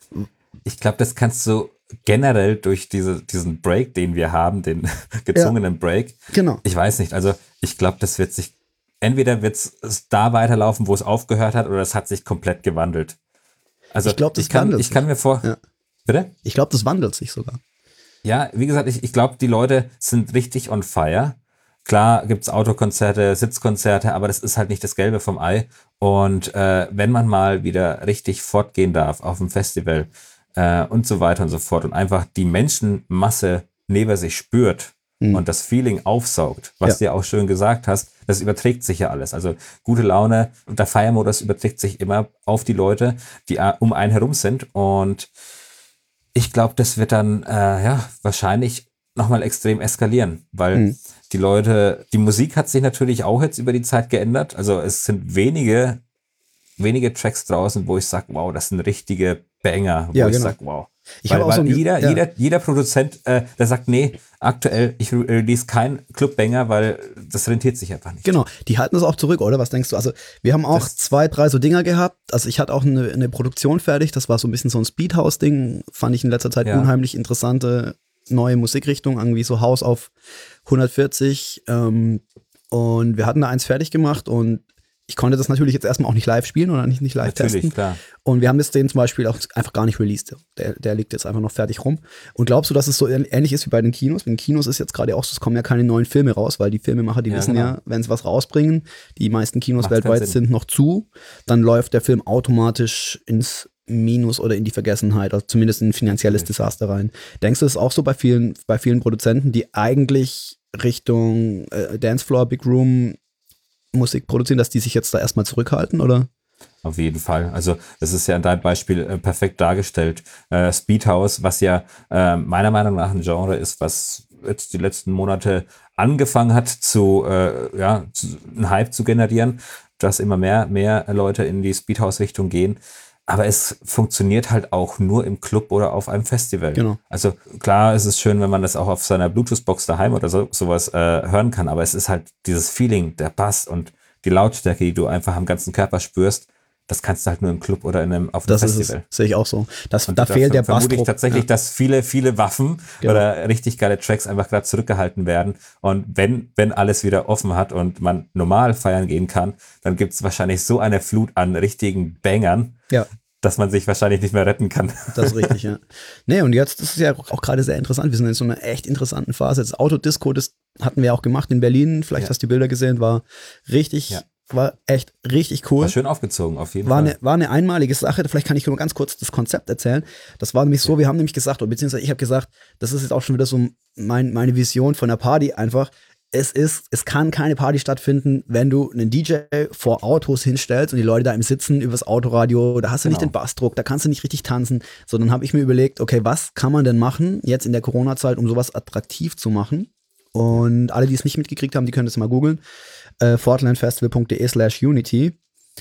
Ich glaube, das kannst du generell durch diese, diesen Break, den wir haben, den gezwungenen Break. Genau. Ich weiß nicht. Also ich glaube, das wird sich, entweder wird es da weiterlaufen, wo es aufgehört hat, oder es hat sich komplett gewandelt. Also Ich glaub, das ich kann, wandelt ich kann mir vor. Ja. Bitte? Ich glaube, das wandelt sich sogar. Ja, wie gesagt, ich, ich glaube, die Leute sind richtig on fire. Klar gibt's Autokonzerte, Sitzkonzerte, aber das ist halt nicht das Gelbe vom Ei. Und äh, wenn man mal wieder richtig fortgehen darf auf dem Festival äh, und so weiter und so fort und einfach die Menschenmasse neben sich spürt Mhm. und das Feeling aufsaugt, was Ja. du ja auch schön gesagt hast, das überträgt sich ja alles. Also gute Laune und der Feiermodus überträgt sich immer auf die Leute, die äh, um einen herum sind. Und ich glaube, das wird dann äh, ja wahrscheinlich nochmal extrem eskalieren, weil Mhm. die Leute, die Musik hat sich natürlich auch jetzt über die Zeit geändert. Also es sind wenige, wenige Tracks draußen, wo ich sage, wow, das sind richtige Banger, wo Ja, ich genau. sage, wow. Ich weil habe auch weil so ein- jeder, ja. jeder, jeder Produzent, äh, der sagt, nee, aktuell, ich re- release kein Clubbanger, weil das rentiert sich einfach nicht. Genau, die halten das auch zurück, oder? Was denkst du? Also, wir haben auch Das- zwei, drei so Dinger gehabt. Also, ich hatte auch eine, eine Produktion fertig. Das war so ein bisschen so ein Speedhouse-Ding. Fand ich in letzter Zeit Ja. unheimlich interessante neue Musikrichtung. Irgendwie so Haus auf hundertvierzig. Ähm, und wir hatten da eins fertig gemacht und ich konnte das natürlich jetzt erstmal auch nicht live spielen oder nicht, nicht live Natürlich, testen. klar. Und wir haben jetzt den zum Beispiel auch einfach gar nicht released. Der, der liegt jetzt einfach noch fertig rum. Und glaubst du, dass es so ähnlich ist wie bei den Kinos? Bei den Kinos ist jetzt gerade auch so, es kommen ja keine neuen Filme raus, weil die Filmemacher, die Ja, wissen genau. ja, wenn sie was rausbringen, die meisten Kinos Macht keinen weltweit Sinn. sind noch zu, dann läuft der Film automatisch ins Minus oder in die Vergessenheit, also zumindest in ein finanzielles Desaster rein. Denkst du, das ist auch so bei vielen, bei vielen Produzenten, die eigentlich Richtung äh, Dancefloor, Big Room Musik produzieren, dass die sich jetzt da erstmal zurückhalten, oder? Auf jeden Fall. Also das ist ja in deinem Beispiel äh, perfekt dargestellt. Äh, Speedhouse, was ja äh, meiner Meinung nach ein Genre ist, was jetzt die letzten Monate angefangen hat, zu, äh, ja, zu, einen Hype zu generieren, dass immer mehr, mehr Leute in die Speedhouse-Richtung gehen. Aber es funktioniert halt auch nur im Club oder auf einem Festival. Genau. Also klar, es ist schön, wenn man das auch auf seiner Bluetooth-Box daheim oder so, sowas äh, hören kann, aber es ist halt dieses Feeling, der Bass und die Lautstärke, die du einfach am ganzen Körper spürst, das kannst du halt nur im Club oder in einem, auf einem das Festival. Das sehe ich auch so. Das, da da fehlt der Bassdruck. Vermute ich tatsächlich, ja. dass viele, viele Waffen genau. oder richtig geile Tracks einfach gerade zurückgehalten werden. Und wenn, wenn alles wieder offen hat und man normal feiern gehen kann, dann gibt es wahrscheinlich so eine Flut an richtigen Bangern, ja. dass man sich wahrscheinlich nicht mehr retten kann. Das ist richtig, ja. Nee, und jetzt, das ist ja auch gerade sehr interessant. Wir sind in so einer echt interessanten Phase. Das Autodisco, das hatten wir auch gemacht in Berlin. Vielleicht ja. hast du die Bilder gesehen, war richtig... Ja. War echt richtig cool. War schön aufgezogen, auf jeden war Fall. Eine, war eine einmalige Sache. Vielleicht kann ich nur ganz kurz das Konzept erzählen. Das war nämlich so, wir haben nämlich gesagt, oder beziehungsweise ich habe gesagt, das ist jetzt auch schon wieder so mein, meine Vision von der Party einfach. Es ist, es kann keine Party stattfinden, wenn du einen D J vor Autos hinstellst und die Leute da im Sitzen übers Autoradio, da hast du genau. nicht den Bassdruck, da kannst du nicht richtig tanzen. So, dann habe ich mir überlegt, okay, was kann man denn machen jetzt in der Corona-Zeit, um sowas attraktiv zu machen? Und alle, die es nicht mitgekriegt haben, die können das mal googeln. Äh, fortlandfestival.de slash unity.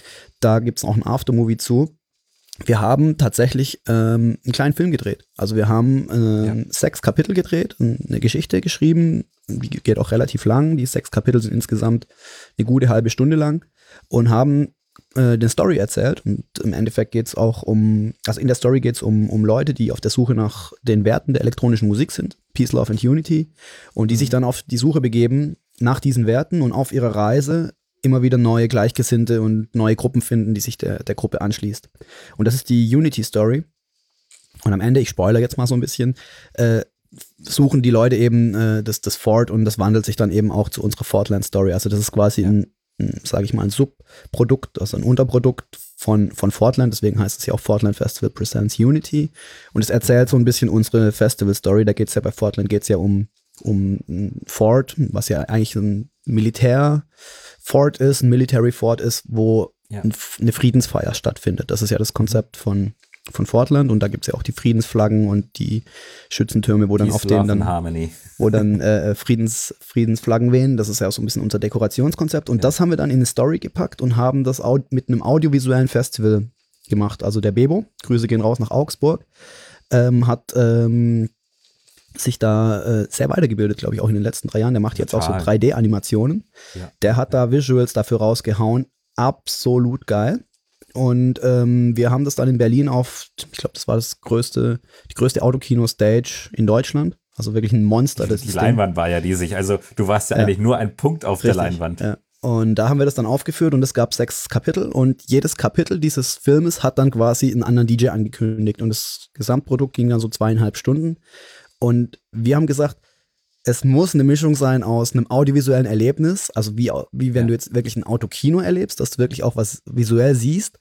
Da gibt es auch ein Aftermovie zu. Wir haben tatsächlich ähm, einen kleinen Film gedreht. Also wir haben äh, ja. sechs Kapitel gedreht, eine Geschichte geschrieben, die geht auch relativ lang. Die sechs Kapitel sind insgesamt eine gute halbe Stunde lang und haben äh, eine Story erzählt. Und im Endeffekt geht es auch um, also in der Story geht es um, um Leute, die auf der Suche nach den Werten der elektronischen Musik sind. Peace, Love and Unity. Und die mhm. sich dann auf die Suche begeben nach diesen Werten und auf ihrer Reise immer wieder neue Gleichgesinnte und neue Gruppen finden, die sich der, der Gruppe anschließt. Und das ist die Unity-Story. Und am Ende, ich spoilere jetzt mal so ein bisschen, äh, suchen die Leute eben äh, das, das Fort und das wandelt sich dann eben auch zu unserer Fortland-Story. Also das ist quasi ein, ein sage ich mal, ein Subprodukt, also ein Unterprodukt von, von Fortland. Deswegen heißt es ja auch Fortland Festival Presents Unity. Und es erzählt so ein bisschen unsere Festival-Story. Da geht es ja bei Fortland geht es ja um um ein Fort, was ja eigentlich ein Militär-Fort ist, ein Military-Fort ist, wo ja. eine Friedensfeier stattfindet. Das ist ja das Konzept von, von Fortland und da gibt es ja auch die Friedensflaggen und die Schützentürme, wo dann Peace, auf denen dann, Harmony. wo dann äh, Friedens, Friedensflaggen wehen. Das ist ja auch so ein bisschen unser Dekorationskonzept und ja. das haben wir dann in eine Story gepackt und haben das au- mit einem audiovisuellen Festival gemacht. Also der Bebo, Grüße gehen raus nach Augsburg, ähm, hat ähm, sich da äh, sehr weitergebildet, glaube ich, auch in den letzten drei Jahren. Der macht Total. jetzt auch so drei D-Animationen. Ja. Der hat da Visuals dafür rausgehauen. Absolut geil. Und ähm, wir haben das dann in Berlin auf, ich glaube, das war das größte, die größte Autokino-Stage in Deutschland. Also wirklich ein Monster. Das die Leinwand war ja riesig. Also du warst ja, ja. eigentlich nur ein Punkt auf Richtig, der Leinwand. Ja. Und da haben wir das dann aufgeführt und es gab sechs Kapitel und jedes Kapitel dieses Filmes hat dann quasi einen anderen D J angekündigt und das Gesamtprodukt ging dann so zweieinhalb Stunden. Und wir haben gesagt, es muss eine Mischung sein aus einem audiovisuellen Erlebnis, also wie, wie wenn ja. du jetzt wirklich ein Autokino erlebst, dass du wirklich auch was visuell siehst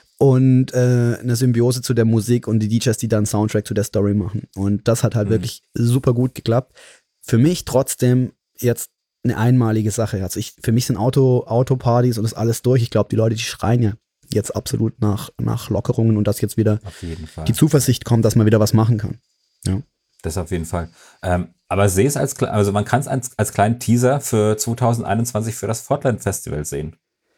und äh, eine Symbiose zu der Musik und die D Js, die dann Soundtrack zu der Story machen. Und das hat halt mhm. wirklich super gut geklappt. Für mich trotzdem jetzt eine einmalige Sache. Also ich, für mich sind Auto, Autopartys und das alles durch. Ich glaube, die Leute, die schreien ja jetzt absolut nach, nach Lockerungen und dass jetzt wieder die Zuversicht kommt, dass man wieder was machen kann. Ja. Das auf jeden Fall. Ähm, aber sehe es als, also man kann es als, als kleinen Teaser für zwanzig einundzwanzig für das Fortland Festival sehen.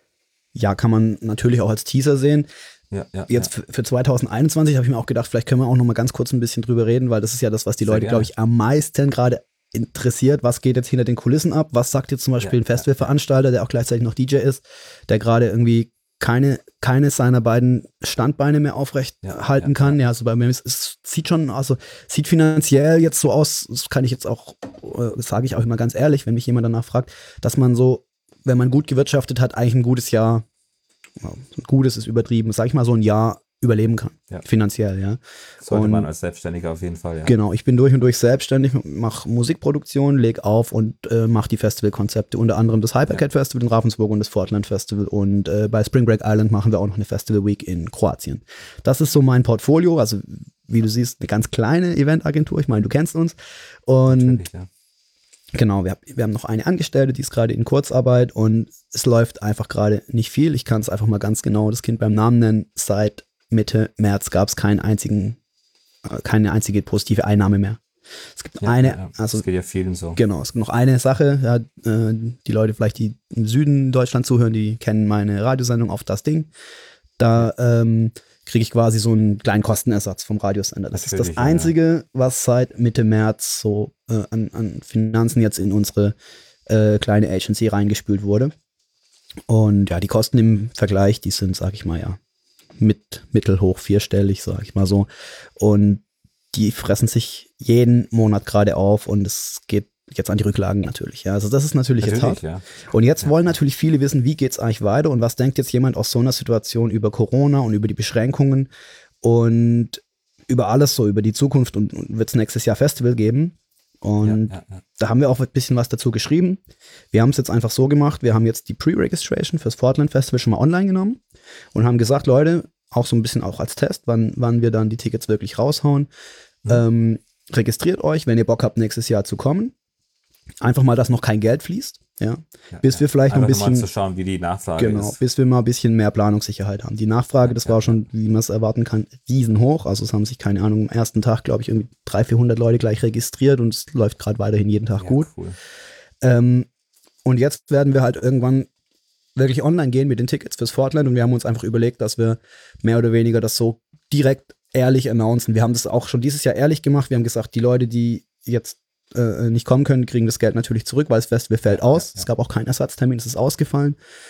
Ja, kann man natürlich auch als Teaser sehen. Ja, ja, Jetzt ja. für, für zwanzig einundzwanzig habe ich mir auch gedacht, vielleicht können wir auch noch mal ganz kurz ein bisschen drüber reden, weil das ist ja das, was die Sehr Leute, glaube ich, am meisten gerade interessiert. Was geht jetzt hinter den Kulissen ab? Was sagt jetzt zum Beispiel ja, ein Festivalveranstalter, der auch gleichzeitig noch D J ist, der gerade irgendwie keine, keine seiner beiden Standbeine mehr aufrecht ja, halten ja, kann. Ja. ja, also bei mir ist, es sieht schon, also sieht finanziell jetzt so aus, das kann ich jetzt auch, äh, sage ich auch immer ganz ehrlich, wenn mich jemand danach fragt, dass man so, wenn man gut gewirtschaftet hat, eigentlich ein gutes Jahr, ja, ein gutes ist übertrieben, sage ich mal so ein Jahr überleben kann, ja. finanziell, ja. Sollte und, man als Selbstständiger auf jeden Fall, ja. Genau, ich bin durch und durch selbstständig, mache Musikproduktion, leg auf und äh, mache die Festivalkonzepte, unter anderem das Hypercat ja. Festival in Ravensburg und das Fortland Festival und äh, bei Spring Break Island machen wir auch noch eine Festival Week in Kroatien. Das ist so mein Portfolio, also wie du siehst, eine ganz kleine Eventagentur, ich meine, du kennst uns und ja. Genau, wir, wir haben noch eine Angestellte, die ist gerade in Kurzarbeit und es läuft einfach gerade nicht viel. Ich kann es einfach mal ganz genau das Kind beim Namen nennen. Seit Mitte März gab es keinen einzigen, keine einzige positive Einnahme mehr. Es gibt Ja, eine, ja, also das geht ja vielen so. genau, es gibt noch eine Sache, ja, äh, die Leute vielleicht, die im Süden Deutschland zuhören, die kennen meine Radiosendung Auf das Ding. Da ähm, kriege ich quasi so einen kleinen Kostenersatz vom Radiosender. Das Natürlich, ist das Einzige, was seit Mitte März so äh, an, an Finanzen jetzt in unsere äh, kleine Agency reingespült wurde. Und ja, die Kosten im Vergleich, die sind, sag ich mal, ja, mit mittelhoch vierstellig, sag ich mal so. Und die fressen sich jeden Monat gerade auf und es geht jetzt an die Rücklagen natürlich. Ja, also das ist natürlich, natürlich jetzt hart. Ja. Und jetzt wollen natürlich viele wissen, wie geht es eigentlich weiter und was denkt jetzt jemand aus so einer Situation über Corona und über die Beschränkungen und über alles so, über die Zukunft und, und wird es nächstes Jahr Festival geben. Und ja, ja, ja. da haben wir auch ein bisschen was dazu geschrieben. Wir haben es jetzt einfach so gemacht, wir haben jetzt die Pre-Registration fürs Fortland Festival schon mal online genommen und haben gesagt, Leute, auch so ein bisschen auch als Test, wann, wann wir dann die Tickets wirklich raushauen. Mhm. Ähm, registriert euch, wenn ihr Bock habt, nächstes Jahr zu kommen. Einfach mal, dass noch kein Geld fließt, ja, ja bis ja. wir vielleicht Einfach noch ein bisschen, mal zu schauen, wie die Nachfrage genau, ist. bis wir mal ein bisschen mehr Planungssicherheit haben. Die Nachfrage, ja, das ja, war schon, wie man es erwarten kann, riesenhoch. Also es haben sich, keine Ahnung, am ersten Tag, glaube ich, irgendwie dreihundert, vierhundert Leute gleich registriert und es läuft gerade weiterhin jeden Tag ja, gut. Cool. Ähm, und jetzt werden wir halt irgendwann wirklich online gehen mit den Tickets fürs Fortland und wir haben uns einfach überlegt, dass wir mehr oder weniger das so direkt ehrlich announcen. Wir haben das auch schon dieses Jahr ehrlich gemacht. Wir haben gesagt, die Leute, die jetzt äh, nicht kommen können, kriegen das Geld natürlich zurück, weil das Festival fällt aus. Ja, ja. Es gab auch keinen Ersatztermin, es ist ausgefallen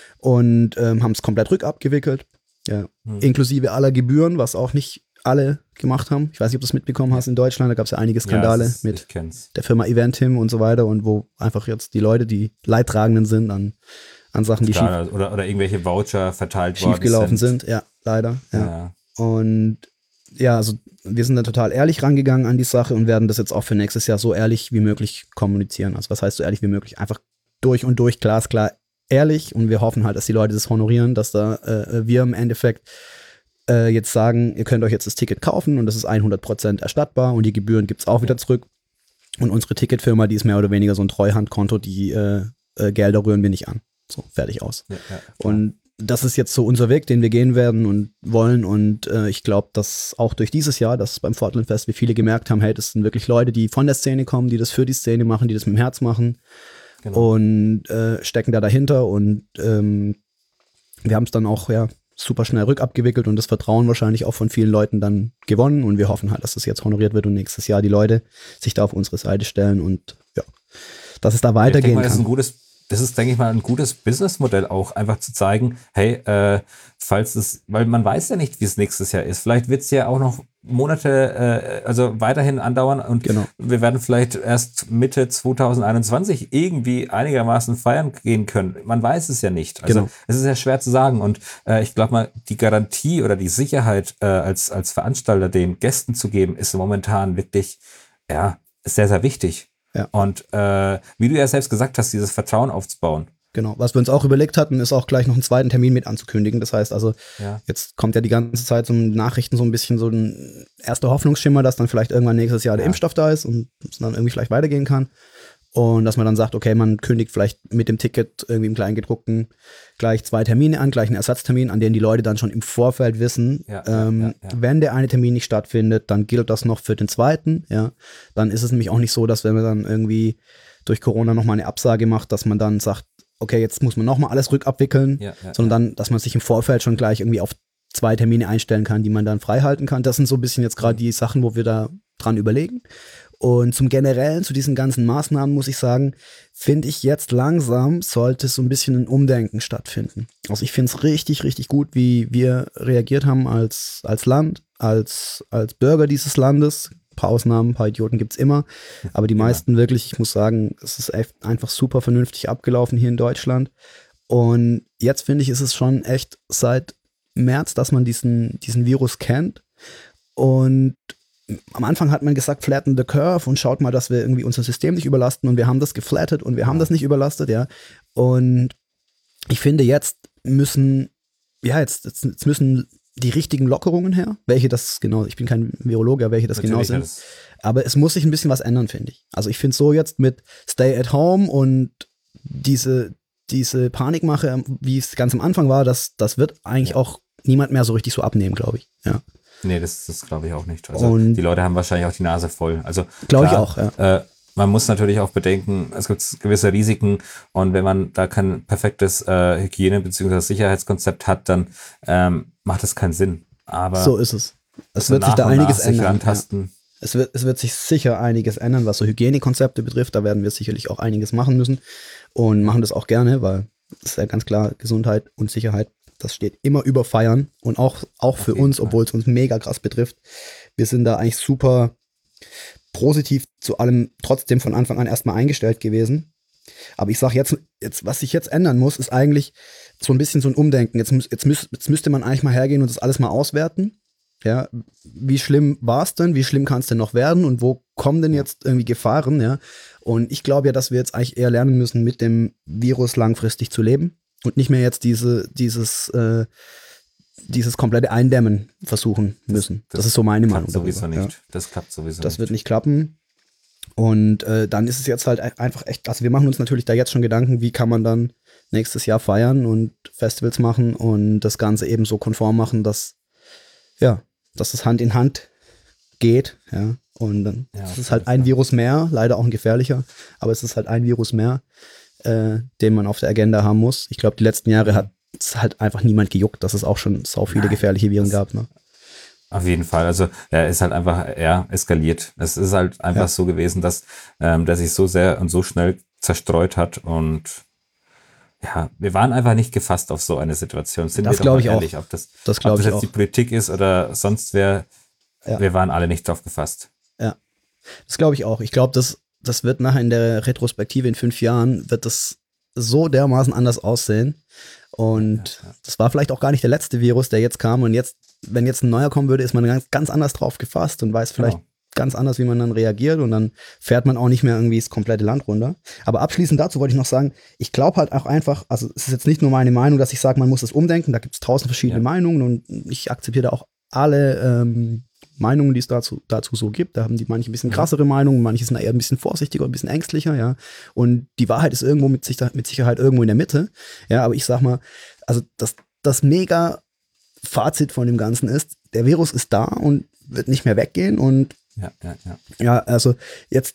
und ähm, haben es komplett rückabgewickelt. Ja. Hm. Inklusive aller Gebühren, was auch nicht alle gemacht haben. Ich weiß nicht, ob du das mitbekommen hast in Deutschland, da gab es ja einige Skandale ja, ist, mit der Firma Eventim und so weiter und wo einfach jetzt die Leute, die Leidtragenden sind an, an Sachen, die Klar, schief, oder, oder irgendwelche Voucher verteilt worden schief gelaufen sind. sind. Ja, leider. Ja. Ja. Und ja, also wir sind da total ehrlich rangegangen an die Sache und werden das jetzt auch für nächstes Jahr so ehrlich wie möglich kommunizieren. Also was heißt so ehrlich wie möglich? Einfach durch und durch glasklar ehrlich und wir hoffen halt, dass die Leute das honorieren, dass da äh, wir im Endeffekt äh, jetzt sagen, ihr könnt euch jetzt das Ticket kaufen und das ist hundert Prozent erstattbar und die Gebühren gibt es auch wieder zurück. Und unsere Ticketfirma, die ist mehr oder weniger so ein Treuhandkonto, die äh, äh, Gelder rühren wir nicht an. So, fertig aus. Ja, ja, und das ist jetzt so unser Weg, den wir gehen werden und wollen und äh, ich glaube, dass auch durch dieses Jahr, dass beim Fortland Fest wir viele gemerkt haben, hey, das sind wirklich Leute, die von der Szene kommen, die das für die Szene machen, die das mit dem Herz machen genau. und äh, stecken da dahinter und ähm, wir haben es dann auch ja super schnell rückabgewickelt und das Vertrauen wahrscheinlich auch von vielen Leuten dann gewonnen und wir hoffen halt, dass das jetzt honoriert wird und nächstes Jahr die Leute sich da auf unsere Seite stellen und ja, dass es da weitergehen ich denke mal, kann. Das ist ein gutes Das ist, denke ich mal, ein gutes Businessmodell auch, einfach zu zeigen, hey, äh, falls es, weil man weiß ja nicht, wie es nächstes Jahr ist. Vielleicht wird es ja auch noch Monate, äh, also weiterhin andauern und genau. wir werden vielleicht erst Mitte zwanzig einundzwanzig irgendwie einigermaßen feiern gehen können. Man weiß es ja nicht. Also genau. es ist ja schwer zu sagen und äh, ich glaube mal, die Garantie oder die Sicherheit äh, als, als Veranstalter den Gästen zu geben, ist momentan wirklich, ja, sehr, sehr wichtig. Ja. Und äh, wie du ja selbst gesagt hast, dieses Vertrauen aufzubauen. Genau, was wir uns auch überlegt hatten, ist auch gleich noch einen zweiten Termin mit anzukündigen. Das heißt also, ja. jetzt kommt ja die ganze Zeit so Nachrichten so ein bisschen so ein erster Hoffnungsschimmer, dass dann vielleicht irgendwann nächstes Jahr der ja. Impfstoff da ist und es dann irgendwie vielleicht weitergehen kann. Und dass man dann sagt, okay, man kündigt vielleicht mit dem Ticket irgendwie im Kleingedruckten gleich zwei Termine an, gleich einen Ersatztermin, an denen die Leute dann schon im Vorfeld wissen, ja, ähm, ja, ja, ja. wenn der eine Termin nicht stattfindet, dann gilt das noch für den zweiten. Ja, dann ist es nämlich auch nicht so, dass wenn man dann irgendwie durch Corona nochmal eine Absage macht, dass man dann sagt, okay, jetzt muss man nochmal alles rückabwickeln, ja, ja, sondern ja. dann, dass man sich im Vorfeld schon gleich irgendwie auf zwei Termine einstellen kann, die man dann frei halten kann. Das sind so ein bisschen jetzt gerade die Sachen, wo wir da dran überlegen. Und zum Generellen, zu diesen ganzen Maßnahmen muss ich sagen, finde ich jetzt langsam sollte so ein bisschen ein Umdenken stattfinden. Also ich finde es richtig, richtig gut, wie wir reagiert haben als, als Land, als, als Bürger dieses Landes. Ein paar Ausnahmen, ein paar Idioten gibt es immer. Aber die ja. meisten wirklich, ich muss sagen, es ist echt einfach super vernünftig abgelaufen hier in Deutschland. Und jetzt finde ich, ist es schon echt seit März, dass man diesen, diesen Virus kennt. Und am Anfang hat man gesagt, flatten the curve und schaut mal, dass wir irgendwie unser System nicht überlasten und wir haben das geflattet und wir haben das nicht überlastet, ja. Und ich finde, jetzt müssen, ja, jetzt, jetzt, jetzt müssen die richtigen Lockerungen her, welche das genau, ich bin kein Virologe, aber welche das Natürlich genau sind. Aber es muss sich ein bisschen was ändern, finde ich. Also ich finde so jetzt mit Stay at Home und diese, diese Panikmache, wie es ganz am Anfang war, das, das wird eigentlich ja. auch niemand mehr so richtig so abnehmen, glaube ich, ja. Nee, das, das glaube ich auch nicht. Also Und die Leute haben wahrscheinlich auch die Nase voll. Also glaube ich klar, auch, ja. Äh, man muss natürlich auch bedenken, es gibt gewisse Risiken und wenn man da kein perfektes äh, Hygiene- bzw. Sicherheitskonzept hat, dann ähm, macht es keinen Sinn. Aber So ist es. Es so wird sich nach da und einiges nach sich ändern. Ja. rantasten. Es wird, es wird sich sicher einiges ändern, was so Hygienekonzepte betrifft. Da werden wir sicherlich auch einiges machen müssen und machen das auch gerne, weil es ist ja ganz klar, Gesundheit und Sicherheit, das steht immer über Feiern und auch, auch für uns, Fall. obwohl es uns mega krass betrifft. Wir sind da eigentlich super positiv zu allem trotzdem von Anfang an erstmal eingestellt gewesen. Aber ich sage jetzt, jetzt, was sich jetzt ändern muss, ist eigentlich so ein bisschen so ein Umdenken. Jetzt, muss, jetzt, müß, jetzt müsste man eigentlich mal hergehen und das alles mal auswerten. Ja, wie schlimm war es denn? Wie schlimm kann es denn noch werden? Und wo kommen denn jetzt irgendwie Gefahren? Ja, und ich glaube ja, dass wir jetzt eigentlich eher lernen müssen, mit dem Virus langfristig zu leben und nicht mehr jetzt diese, dieses, äh, dieses komplette Eindämmen versuchen müssen. Das, das, das ist so meine Meinung. Klappt sowieso darüber, nicht. Ja. Das klappt sowieso Das nicht. wird nicht klappen. Und äh, dann ist es jetzt halt einfach echt, also wir machen uns natürlich da jetzt schon Gedanken, wie kann man dann nächstes Jahr feiern und Festivals machen und das Ganze eben so konform machen, dass ja, dass es Hand in Hand geht, ja, und dann ja, ist es halt ein Virus mehr, leider auch ein gefährlicher, aber es ist halt ein Virus mehr, äh, den man auf der Agenda haben muss. Ich glaube, die letzten Jahre hat es halt einfach niemand gejuckt, dass es auch schon so viele Nein, gefährliche Viren gab, ne? Auf jeden Fall, also er ist halt einfach, ja, eskaliert. Es ist halt einfach ja. so gewesen, dass ähm, der sich so sehr und so schnell zerstreut hat und ja, wir waren einfach nicht gefasst auf so eine Situation. Sind das wir doch mal ich ehrlich, auch. ob das, das, ob das ich jetzt auch. die Politik ist oder sonst wer, ja. wir waren alle nicht drauf gefasst. Ja, das glaube ich auch. Ich glaube, das, das wird nachher in der Retrospektive in fünf Jahren, wird das so dermaßen anders aussehen. Und ja, ja. das war vielleicht auch gar nicht der letzte Virus, der jetzt kam. Und jetzt, wenn jetzt ein neuer kommen würde, ist man ganz, ganz anders drauf gefasst und weiß vielleicht genau. ganz anders, wie man dann reagiert. Und dann fährt man auch nicht mehr irgendwie das komplette Land runter. Aber abschließend dazu wollte ich noch sagen, ich glaube halt auch einfach, also es ist jetzt nicht nur meine Meinung, dass ich sage, man muss das umdenken. Da gibt es tausend verschiedene ja. Meinungen und ich akzeptiere da auch alle ähm, Meinungen, die es dazu, dazu so gibt. Da haben die manche ein bisschen krassere Meinungen, manche sind eher ein bisschen vorsichtiger, ein bisschen ängstlicher, ja. Und die Wahrheit ist irgendwo mit, sich, mit Sicherheit irgendwo in der Mitte. Ja, aber ich sag mal, also das, das mega Fazit von dem Ganzen ist, der Virus ist da und wird nicht mehr weggehen. Und ja, ja, ja. ja, also jetzt,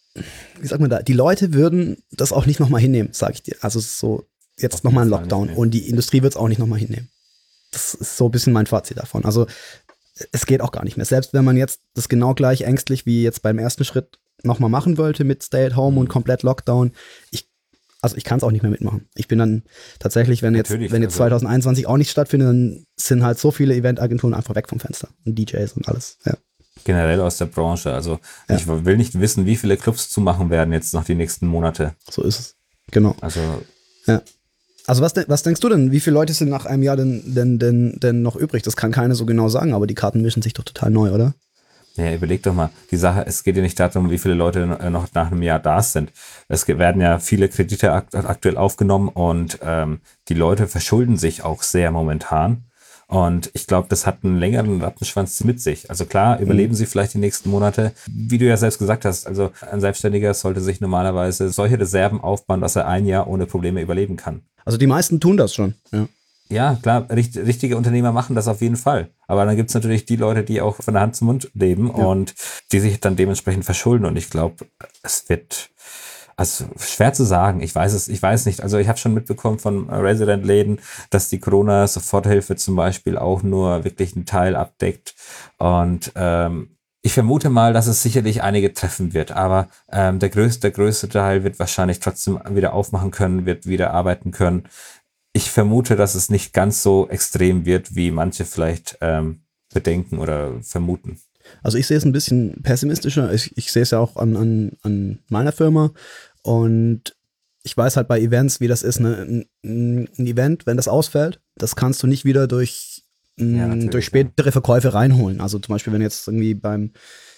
wie sagt man da, die Leute würden das auch nicht nochmal hinnehmen, sag ich dir. Also so, jetzt nochmal ein Lockdown und die Industrie wird es auch nicht nochmal hinnehmen. Das ist so ein bisschen mein Fazit davon. Also es geht auch gar nicht mehr. Selbst wenn man jetzt das genau gleich ängstlich wie jetzt beim ersten Schritt nochmal machen wollte mit Stay at Home mhm. und komplett Lockdown, ich, also ich kann es auch nicht mehr mitmachen. Ich bin dann tatsächlich, wenn jetzt, wenn jetzt zwanzig einundzwanzig auch nicht stattfindet, dann sind halt so viele Eventagenturen einfach weg vom Fenster und D Js und alles, ja. Generell aus der Branche, also ja. ich will nicht wissen, wie viele Clubs zumachen werden jetzt noch die nächsten Monate. So ist es, genau. Also ja. Also was, was denkst du denn? Wie viele Leute sind nach einem Jahr denn, denn, denn, denn noch übrig? Das kann keiner so genau sagen, aber die Karten mischen sich doch total neu, oder? Ja, überleg doch mal. Die Sache, es geht ja nicht darum, wie viele Leute noch nach einem Jahr da sind. Es werden ja viele Kredite aktuell aufgenommen und ähm, die Leute verschulden sich auch sehr momentan. Und ich glaube, das hat einen längeren Rattenschwanz mit sich. Also klar, überleben mhm. sie vielleicht die nächsten Monate. Wie du ja selbst gesagt hast, also ein Selbstständiger sollte sich normalerweise solche Reserven aufbauen, dass er ein Jahr ohne Probleme überleben kann. Also die meisten tun das schon, ja. Ja, klar, richt, richtige Unternehmer machen das auf jeden Fall. Aber dann gibt's natürlich die Leute, die auch von der Hand zum Mund leben ja. und die sich dann dementsprechend verschulden. Und ich glaube, es wird also schwer zu sagen. Ich weiß es, ich weiß nicht. Also ich habe schon mitbekommen von Resident-Läden, dass die Corona-Soforthilfe zum Beispiel auch nur wirklich einen Teil abdeckt. Und ähm, ich vermute mal, dass es sicherlich einige treffen wird, aber ähm, der größte, der größte Teil wird wahrscheinlich trotzdem wieder aufmachen können, wird wieder arbeiten können. Ich vermute, dass es nicht ganz so extrem wird, wie manche vielleicht ähm, bedenken oder vermuten. Also ich sehe es ein bisschen pessimistischer. Ich, ich sehe es ja auch an, an, an meiner Firma und ich weiß halt bei Events, wie das ist. Ne? Ein, ein Event, wenn das ausfällt, das kannst du nicht wieder durch Ja, durch spätere Verkäufe reinholen. Also zum Beispiel, wenn jetzt irgendwie beim,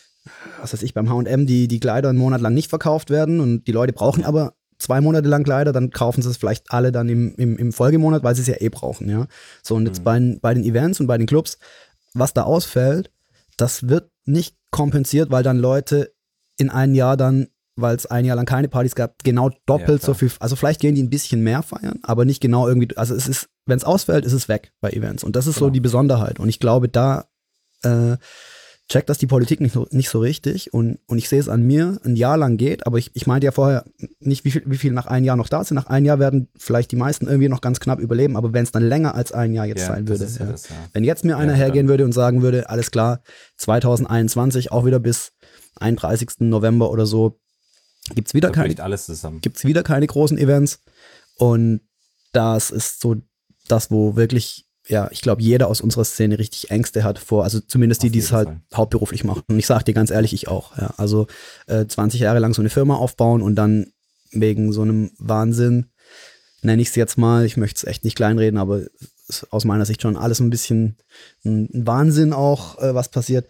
was weiß ich, beim H und M die, die Kleider einen Monat lang nicht verkauft werden und die Leute brauchen aber zwei Monate lang Kleider, dann kaufen sie es vielleicht alle dann im, im, im Folgemonat, weil sie es ja eh brauchen, ja. So, und jetzt mhm. bei, bei den Events und bei den Clubs, was da ausfällt, das wird nicht kompensiert, weil dann Leute in einem Jahr dann, weil es ein Jahr lang keine Partys gab, genau doppelt ja, so viel, also vielleicht gehen die ein bisschen mehr feiern, aber nicht genau irgendwie, also es ist, wenn es ausfällt, ist es weg bei Events und das ist genau. so die Besonderheit und ich glaube, da äh, check das die Politik nicht, nicht so richtig und, und ich sehe es an mir, ein Jahr lang geht, aber ich, ich meinte ja vorher nicht, wie viel, wie viel nach einem Jahr noch da sind. Nach einem Jahr werden vielleicht die meisten irgendwie noch ganz knapp überleben, aber wenn es dann länger als ein Jahr jetzt ja, sein würde. Ja ja. das, ja. Wenn jetzt mir einer ja, hergehen würde und sagen würde, alles klar, zwanzig einundzwanzig, auch wieder bis einunddreißigsten November oder so, gibt's wieder keine, alles zusammen. Gibt's wieder keine großen Events und das ist so das, wo wirklich ja, ich glaube, jeder aus unserer Szene richtig Ängste hat vor, also zumindest die, die es halt Fall. hauptberuflich machen. Und ich sage dir ganz ehrlich, ich auch. Ja. Also äh, zwanzig Jahre lang so eine Firma aufbauen und dann wegen so einem Wahnsinn, nenne ich es jetzt mal, ich möchte es echt nicht kleinreden, aber ist aus meiner Sicht schon alles ein bisschen ein Wahnsinn auch, äh, was passiert.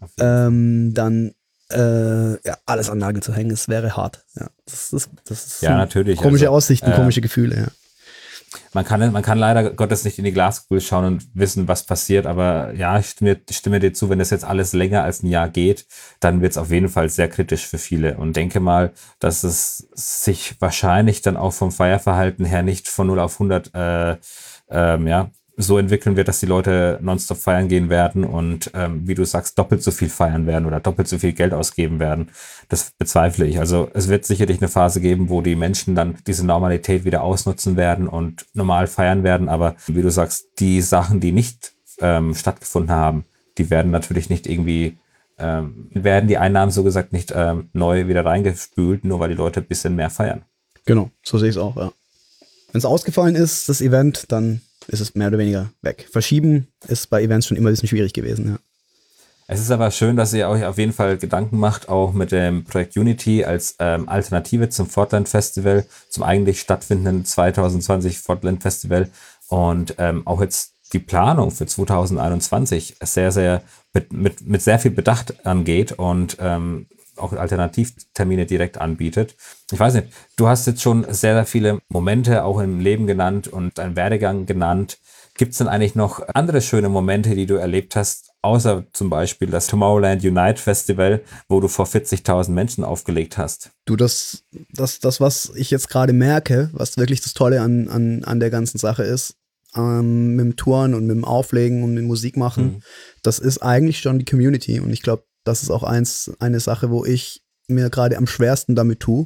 Ähm, dann äh, ja, alles an Nagel zu hängen, es wäre hart. Ja, das ist, das ist ja, natürlich. Komische also, Aussichten, äh, komische Gefühle, ja. Man kann, man kann leider Gottes nicht in die Glaskugel schauen und wissen, was passiert, aber ja, ich stimme, ich stimme dir zu, wenn das jetzt alles länger als ein Jahr geht, dann wird es auf jeden Fall sehr kritisch für viele und denke mal, dass es sich wahrscheinlich dann auch vom Feierverhalten her nicht von null auf hundert äh, ähm, ja, so entwickeln wird, dass die Leute nonstop feiern gehen werden und ähm, wie du sagst, doppelt so viel feiern werden oder doppelt so viel Geld ausgeben werden. Das bezweifle ich. Also es wird sicherlich eine Phase geben, wo die Menschen dann diese Normalität wieder ausnutzen werden und normal feiern werden. Aber wie du sagst, die Sachen, die nicht ähm, stattgefunden haben, die werden natürlich nicht irgendwie, ähm, werden die Einnahmen so gesagt nicht ähm, neu wieder reingespült, nur weil die Leute ein bisschen mehr feiern. Genau, so sehe ich es auch, ja. Wenn es ausgefallen ist, das Event, dann ist es mehr oder weniger weg. Verschieben ist bei Events schon immer ein bisschen schwierig gewesen, ja. Es ist aber schön, dass ihr euch auf jeden Fall Gedanken macht, auch mit dem Projekt Unity als ähm, Alternative zum Fortland Festival, zum eigentlich stattfindenden zwanzig zwanzig Fortland Festival und ähm, auch jetzt die Planung für zwanzig einundzwanzig sehr, sehr mit, mit, mit sehr viel Bedacht angeht und ähm, auch Alternativtermine direkt anbietet. Ich weiß nicht, du hast jetzt schon sehr, sehr viele Momente auch im Leben genannt und deinen Werdegang genannt. Gibt es denn eigentlich noch andere schöne Momente, die du erlebt hast, außer zum Beispiel das Tomorrowland Unite Festival, wo du vor vierzigtausend Menschen aufgelegt hast? Du, das, das, das was ich jetzt gerade merke, was wirklich das Tolle an, an, an der ganzen Sache ist, ähm, mit dem Touren und mit dem Auflegen und mit Musik machen, mhm. das ist eigentlich schon die Community und ich glaube, das ist auch eins, eine Sache, wo ich mir gerade am schwersten damit tue.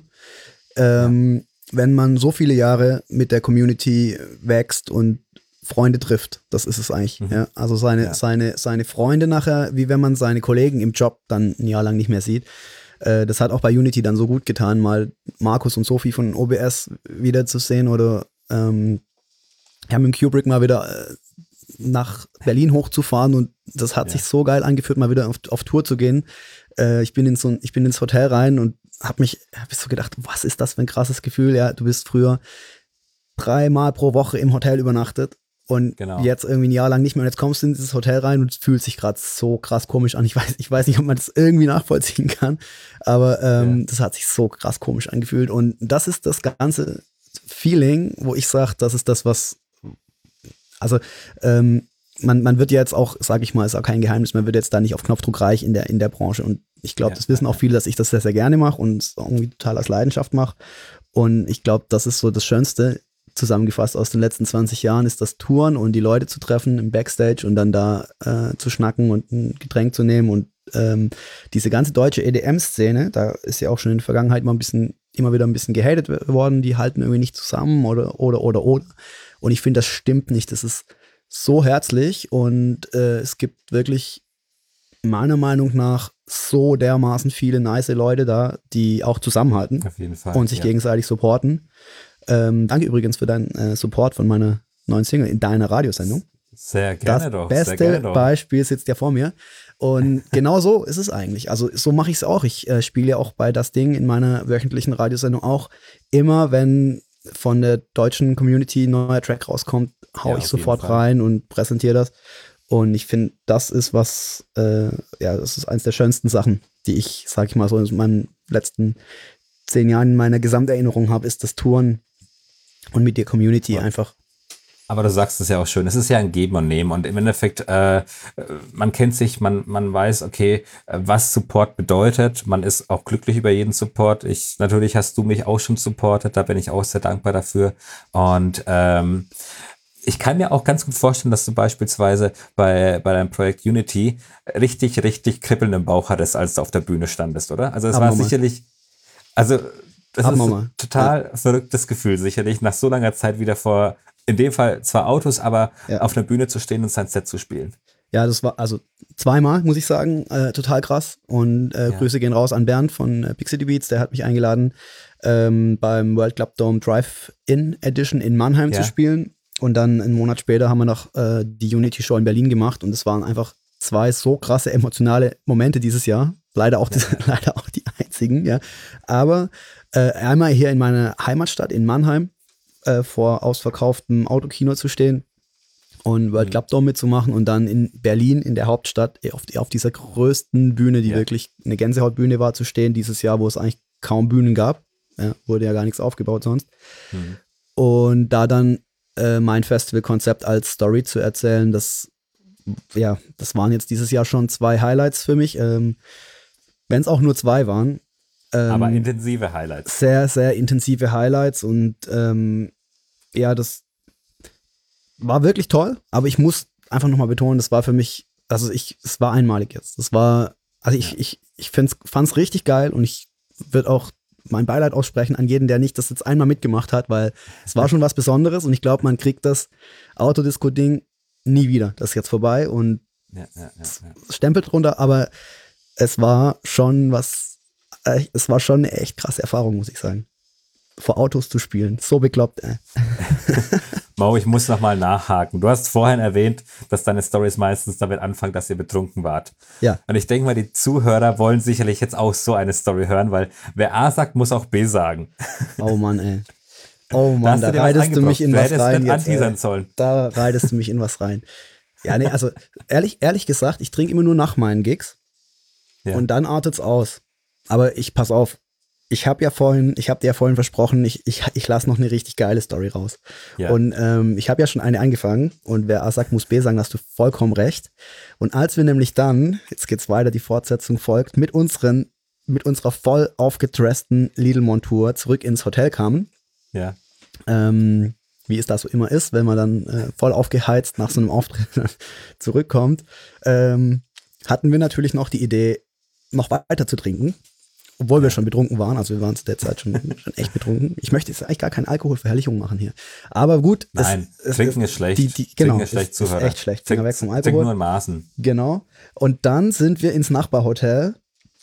Ähm, ja. Wenn man so viele Jahre mit der Community wächst und Freunde trifft, das ist es eigentlich. Mhm. Ja? Also seine, ja. seine, seine Freunde nachher, wie wenn man seine Kollegen im Job dann ein Jahr lang nicht mehr sieht. Äh, das hat auch bei Unity dann so gut getan, mal Markus und Sophie von O B S wiederzusehen oder ähm, ja, mit Kubrick mal wieder äh, nach Berlin hochzufahren und das hat ja. sich so geil angefühlt, mal wieder auf, auf Tour zu gehen. Äh, ich bin in so, ich bin ins Hotel rein und hab mich, hab ich so gedacht, was ist das für ein krasses Gefühl? Ja, du bist früher dreimal pro Woche im Hotel übernachtet und genau. jetzt irgendwie ein Jahr lang nicht mehr und jetzt kommst du in dieses Hotel rein und es fühlt sich gerade so krass komisch an. Ich weiß, ich weiß nicht, ob man das irgendwie nachvollziehen kann, aber ähm, ja. das hat sich so krass komisch angefühlt und das ist das ganze Feeling, wo ich sage, das ist das, was Also ähm, man, man wird ja jetzt auch, sage ich mal, ist auch kein Geheimnis, man wird jetzt da nicht auf Knopfdruck reich in der, in der Branche und ich glaube, ja, das wissen auch viele, dass ich das sehr, sehr gerne mache und es irgendwie total als Leidenschaft mache und ich glaube, das ist so das Schönste, zusammengefasst aus den letzten zwanzig Jahren, ist das Touren und die Leute zu treffen im Backstage und dann da äh, zu schnacken und ein Getränk zu nehmen und ähm, diese ganze deutsche E D M-Szene, da ist ja auch schon in der Vergangenheit mal ein bisschen, immer wieder ein bisschen gehatet worden, die halten irgendwie nicht zusammen oder, oder, oder, oder. Und ich finde, das stimmt nicht. Das ist so herzlich und äh, es gibt wirklich meiner Meinung nach so dermaßen viele nice Leute da, die auch zusammenhalten Auf jeden Fall, und sich ja. gegenseitig supporten. Ähm, danke übrigens für deinen äh, Support von meiner neuen Single in deiner Radiosendung. Sehr gerne das doch. Das sehr beste gerne doch. Beispiel sitzt ja vor mir. Und genau so ist es eigentlich. Also so mache ich es auch. Ich äh, spiele ja auch bei Das Ding in meiner wöchentlichen Radiosendung auch immer, wenn von der deutschen Community ein neuer Track rauskommt, hau ja, ich sofort rein und präsentiere das. Und ich finde, das ist was, äh, ja, das ist eins der schönsten Sachen, die ich, sag ich mal so, in meinen letzten zehn Jahren in meiner Gesamterinnerung habe, ist das Touren und mit der Community ja. einfach. Aber du sagst es ja auch schön, es ist ja ein Geben und Nehmen und im Endeffekt, äh, man kennt sich, man, man weiß, okay, was Support bedeutet, man ist auch glücklich über jeden Support. Ich, natürlich hast du mich auch schon supportet, da bin ich auch sehr dankbar dafür und ähm, ich kann mir auch ganz gut vorstellen, dass du beispielsweise bei, bei deinem Projekt Unity richtig, richtig kribbeln im Bauch hattest, als du auf der Bühne standest, oder? Also es war sicherlich, also das ist ein total ja. verrücktes Gefühl, sicherlich nach so langer Zeit wieder vor, in dem Fall zwar Autos, aber ja. auf einer Bühne zu stehen und sein Set zu spielen. Ja, das war also zweimal, muss ich sagen, äh, total krass. Und äh, ja. Grüße gehen raus an Bernd von äh, Big City Beats, der hat mich eingeladen, ähm, beim World Club Dome Drive-In Edition in Mannheim ja. zu spielen. Und dann einen Monat später haben wir noch äh, die Unity Show in Berlin gemacht. Und es waren einfach zwei so krasse emotionale Momente dieses Jahr. Leider auch, ja. die, leider auch die einzigen, ja. Aber äh, einmal hier in meiner Heimatstadt in Mannheim äh, vor ausverkauftem Autokino zu stehen und World Club Dome mitzumachen und dann in Berlin, in der Hauptstadt, auf, auf dieser größten Bühne, die ja. wirklich eine Gänsehautbühne war, zu stehen, dieses Jahr, wo es eigentlich kaum Bühnen gab. Ja, wurde ja gar nichts aufgebaut sonst. Mhm. Und da dann äh, mein Festivalkonzept als Story zu erzählen, das, ja, das waren jetzt dieses Jahr schon zwei Highlights für mich. Ähm, Wenn es auch nur zwei waren. Ähm, Aber intensive Highlights. Sehr, sehr intensive Highlights und ähm, ja, das war wirklich toll, aber ich muss einfach nochmal betonen, das war für mich, also ich, es war einmalig jetzt. Das war, also ich, ja. ich, ich fand es richtig geil und ich würde auch mein Beileid aussprechen an jeden, der nicht das jetzt einmal mitgemacht hat, weil es war schon was Besonderes und ich glaube, man kriegt das Autodisco-Ding nie wieder. Das ist jetzt vorbei und ja, ja, ja, ja. stempelt drunter, aber es war schon was, äh, es war schon eine echt krasse Erfahrung, muss ich sagen. Vor Autos zu spielen, so bekloppt, ey. Mau, ich muss nochmal nachhaken. Du hast vorhin erwähnt, dass deine Storys meistens damit anfangen, dass ihr betrunken wart. Ja. Und ich denke mal, die Zuhörer wollen sicherlich jetzt auch so eine Story hören, weil wer A sagt, muss auch B sagen. Oh Mann, ey. Oh Mann, da, da reitest du mich in was rein jetzt, ey. Sollen. Da reitest du mich in was rein. Ja, nee, also ehrlich, ehrlich gesagt, ich trinke immer nur nach meinen Gigs. Ja. Und dann artet's aus. Aber ich, pass auf, ich habe ja vorhin, ich habe dir ja vorhin versprochen, ich, ich, ich lasse noch eine richtig geile Story raus. Ja. Und ähm, ich habe ja schon eine angefangen und wer A sagt, muss B sagen, hast du vollkommen recht. Und als wir nämlich dann, jetzt geht's weiter, die Fortsetzung folgt, mit unseren, mit unserer voll aufgedressten Lidl-Montur zurück ins Hotel kamen, ja. ähm, wie es da so immer ist, wenn man dann äh, voll aufgeheizt nach so einem Auftritt zurückkommt, ähm, hatten wir natürlich noch die Idee, noch weiter zu trinken. Obwohl wir schon betrunken waren, also wir waren zu der Zeit schon, schon echt betrunken. Ich möchte jetzt eigentlich gar keine Alkoholverherrlichung machen hier. Aber gut. Nein, es, trinken es, ist schlecht. Die, die, genau, trinken ist schlecht, Zuhörer. Ist echt schlecht. Trink, weg vom Alkohol. Trink nur in Maßen. Genau. Und dann sind wir ins Nachbarhotel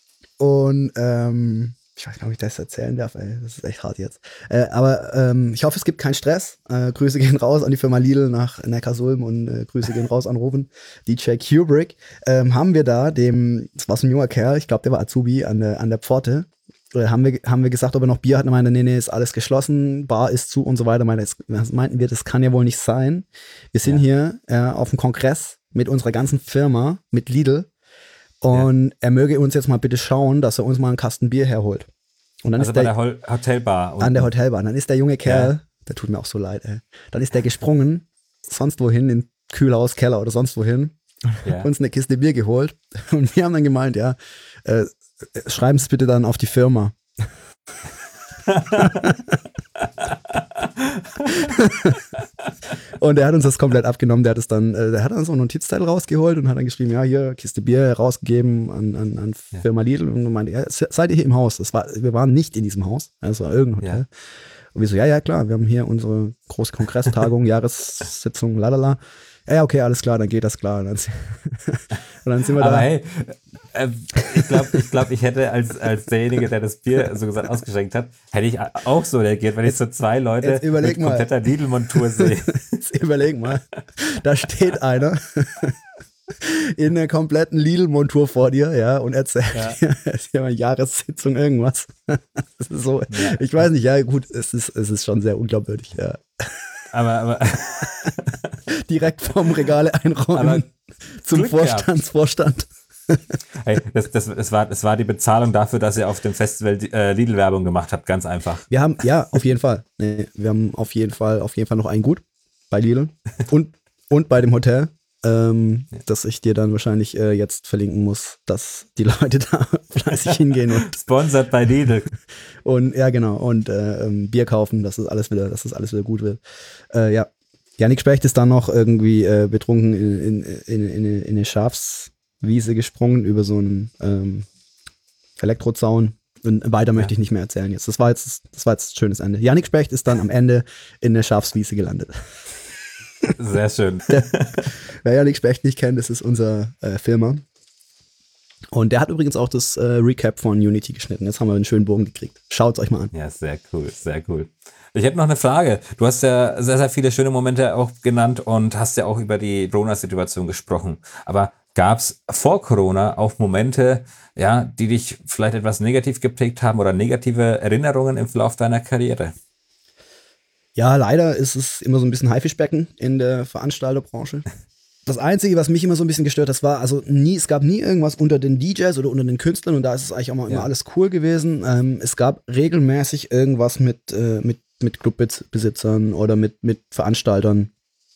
und ähm, ich weiß gar nicht, ob ich das erzählen darf, ey. Das ist echt hart jetzt. Äh, aber ähm, ich hoffe, es gibt keinen Stress. Äh, Grüße gehen raus an die Firma Lidl nach Neckarsulm und äh, Grüße gehen raus an Ruben. D J Kubrick. Ähm, haben wir da dem, das war so ein junger Kerl, ich glaube, der war Azubi an der, an der Pforte. Oder haben wir, haben wir gesagt, ob er noch Bier hat? Und meinte, nee, nee, ist alles geschlossen, Bar ist zu und so weiter. Meinte, das meinten wir, das kann ja wohl nicht sein. Wir sind ja. hier äh, auf dem Kongress mit unserer ganzen Firma, mit Lidl. Und ja. er möge uns jetzt mal bitte schauen, dass er uns mal einen Kasten Bier herholt. Und dann also ist bei der, der Hotelbar. An der Hotelbar. Und dann ist der junge Kerl, ja. der tut mir auch so leid, ey. Dann ist der gesprungen, sonst wohin, in Kühlhaus, Keller oder sonst wohin. Ja. Uns eine Kiste Bier geholt. Und wir haben dann gemeint, ja, äh, schreiben Sie es bitte dann auf die Firma. Und er hat uns das komplett abgenommen. Der hat es dann, äh, der hat dann so einen Notizzettel rausgeholt und hat dann geschrieben, ja, hier, Kiste Bier rausgegeben an, an, an Firma Lidl. Und meinte, ja, seid ihr hier im Haus? Das war, wir waren nicht in diesem Haus. Das war irgendein Hotel. Ja. Und wir so, ja, ja, klar, wir haben hier unsere große Kongresstagung, Jahressitzung, lalala. Ja, ja, okay, alles klar, dann geht das klar. Und dann, und dann sind wir Aber da. Hey, äh, ich glaube, ich, glaub, ich hätte als, als derjenige, der das Bier so gesagt ausgeschenkt hat, hätte ich auch so reagiert, wenn ich so zwei Leute mit mal. kompletter Lidl-Montur sehe. Jetzt überleg mal, da steht einer in der kompletten Lidl-Montur vor dir, ja, und erzählt ja. dir, es ist ja eine Jahressitzung, irgendwas. Das ist so, ja. Ich weiß nicht, ja, gut, es ist, es ist schon sehr unglaubwürdig, ja. Aber, aber direkt vom Regale einräumen zum Vorstandsvorstand. Hey, das, das, das, war, das war die Bezahlung dafür, dass ihr auf dem Festival äh, Lidl-Werbung gemacht habt, ganz einfach. Wir haben, ja, auf jeden Fall. Nee, wir haben auf jeden Fall, auf jeden Fall noch einen Gut bei Lidl und, und bei dem Hotel, ähm, ja. das ich dir dann wahrscheinlich äh, jetzt verlinken muss, dass die Leute da fleißig hingehen und Sponsored bei Lidl. Und ja, genau, und äh, Bier kaufen, dass das alles wieder, dass das alles wieder gut wird. Äh, ja. Jannik Specht ist dann noch irgendwie äh, betrunken in, in, in, in, in eine Schafswiese gesprungen über so einen ähm, Elektrozaun. Und weiter möchte Ja. ich nicht mehr erzählen jetzt. Das war jetzt, das war jetzt ein schönes Ende. Jannik Specht ist dann am Ende in der Schafswiese gelandet. Sehr schön. Wer Jannik Specht nicht kennt, das ist unser äh, Filmer. Und der hat übrigens auch das äh, Recap von Unity geschnitten. Jetzt haben wir einen schönen Bogen gekriegt. Schaut's euch mal an. Ja, sehr cool, sehr cool. Ich hätte noch eine Frage. Du hast ja sehr, sehr viele schöne Momente auch genannt und hast ja auch über die Corona-Situation gesprochen. Aber gab es vor Corona auch Momente, ja, die dich vielleicht etwas negativ geprägt haben oder negative Erinnerungen im Verlauf deiner Karriere? Ja, leider ist es immer so ein bisschen Haifischbecken in der Veranstalterbranche. Das Einzige, was mich immer so ein bisschen gestört hat, das war, also nie, es gab nie irgendwas unter den D Js oder unter den Künstlern und da ist es eigentlich auch immer, Ja. immer alles cool gewesen. Ähm, es gab regelmäßig irgendwas mit, äh, mit, mit Clubbesitzern oder mit, mit Veranstaltern.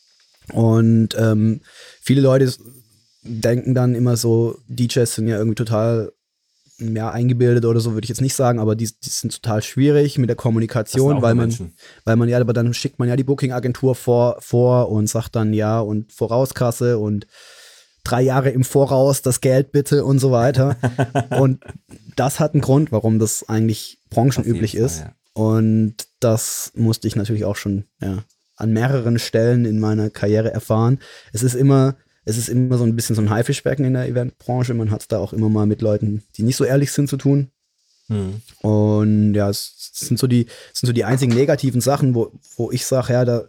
Und ähm, viele Leute denken dann immer so, D Js sind ja irgendwie total ja, eingebildet oder so, würde ich jetzt nicht sagen, aber die, die sind total schwierig mit der Das sind Kommunikation, auch weil nur man, Menschen. weil man ja, aber dann schickt man ja die Booking-Agentur vor, vor und sagt dann ja und Vorauskasse und drei Jahre im Voraus das Geld bitte und so weiter. Und das hat einen Grund, warum das eigentlich branchenüblich Auf jeden ist. Fall, ja. Und das musste ich natürlich auch schon ja, an mehreren Stellen in meiner Karriere erfahren. Es ist immer, es ist immer so ein bisschen so ein Haifischbecken in der Eventbranche. Man hat es da auch immer mal mit Leuten, die nicht so ehrlich sind, zu tun. Hm. Und ja, es sind so die, es sind so die einzigen negativen Sachen, wo, wo ich sage, ja, da,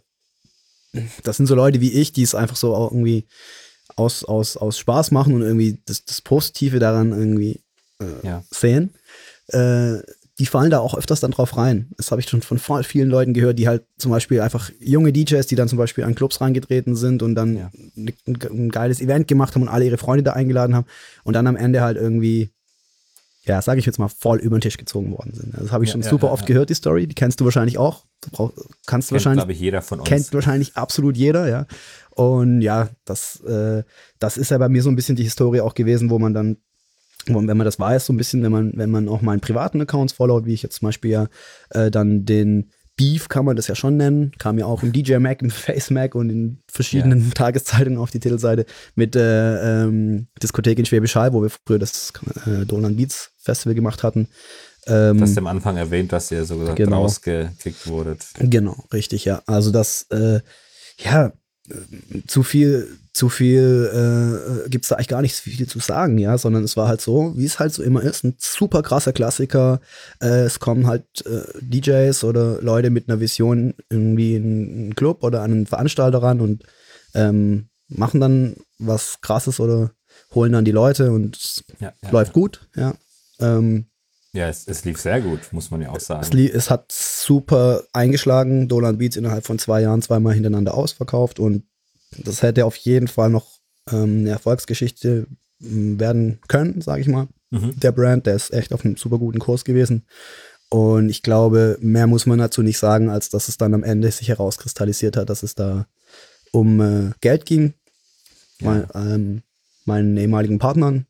das sind so Leute wie ich, die es einfach so auch irgendwie aus, aus, aus Spaß machen und irgendwie das, das Positive daran irgendwie äh, Ja. sehen. Äh, die fallen da auch öfters dann drauf rein. Das habe ich schon von voll vielen Leuten gehört, die halt zum Beispiel einfach junge D Js, die dann zum Beispiel an Clubs reingetreten sind und dann Ja. ein, ein geiles Event gemacht haben und alle ihre Freunde da eingeladen haben und dann am Ende halt irgendwie, ja, sage ich jetzt mal, voll über den Tisch gezogen worden sind. Das habe ich Ja, schon ja, super ja, oft ja. gehört, die Story. Die kennst du wahrscheinlich auch. Du brauch, kannst Kennt, wahrscheinlich, glaube ich, jeder von uns. kennt wahrscheinlich absolut jeder, ja. Und ja, das, äh, das ist ja bei mir so ein bisschen die Historie auch gewesen, wo man dann, wo, wenn man das weiß, so ein bisschen, wenn man, wenn man auch meinen privaten Accounts followt, wie ich jetzt zum Beispiel ja äh, dann den Beef, kann man das ja schon nennen, kam ja auch im D J Mag, im Face Mag und in verschiedenen Tageszeitungen auf die Titelseite mit äh, ähm, Diskothek in Schwäbisch Hall, wo wir früher das äh, Dolan Beats Festival gemacht hatten. Ähm, Du hast am Anfang erwähnt, dass ihr so gesagt Genau. rausgekickt wurdet. Genau, richtig, ja. Also das, äh, ja, äh, zu viel, zu viel äh, gibt es da eigentlich gar nicht viel zu sagen, ja, sondern es war halt so, wie es halt so immer ist, ein super krasser Klassiker. Äh, es kommen halt äh, D Js oder Leute mit einer Vision irgendwie in einen Club oder an einen Veranstalter ran und ähm, machen dann was Krasses oder holen dann die Leute und es Ja, ja, läuft gut, ja. Ähm, Ja, es, es lief sehr gut, muss man ja auch sagen. Es, li- es hat super eingeschlagen. Dolan Beats innerhalb von zwei Jahren zweimal hintereinander ausverkauft und das hätte auf jeden Fall noch ähm, eine Erfolgsgeschichte m, werden können, sage ich mal. Mhm. Der Brand, der ist echt auf einem super guten Kurs gewesen. Und ich glaube, mehr muss man dazu nicht sagen, als dass es dann am Ende sich herauskristallisiert hat, dass es da um äh, Geld ging. Ja. Mein, ähm, meinen ehemaligen Partnern.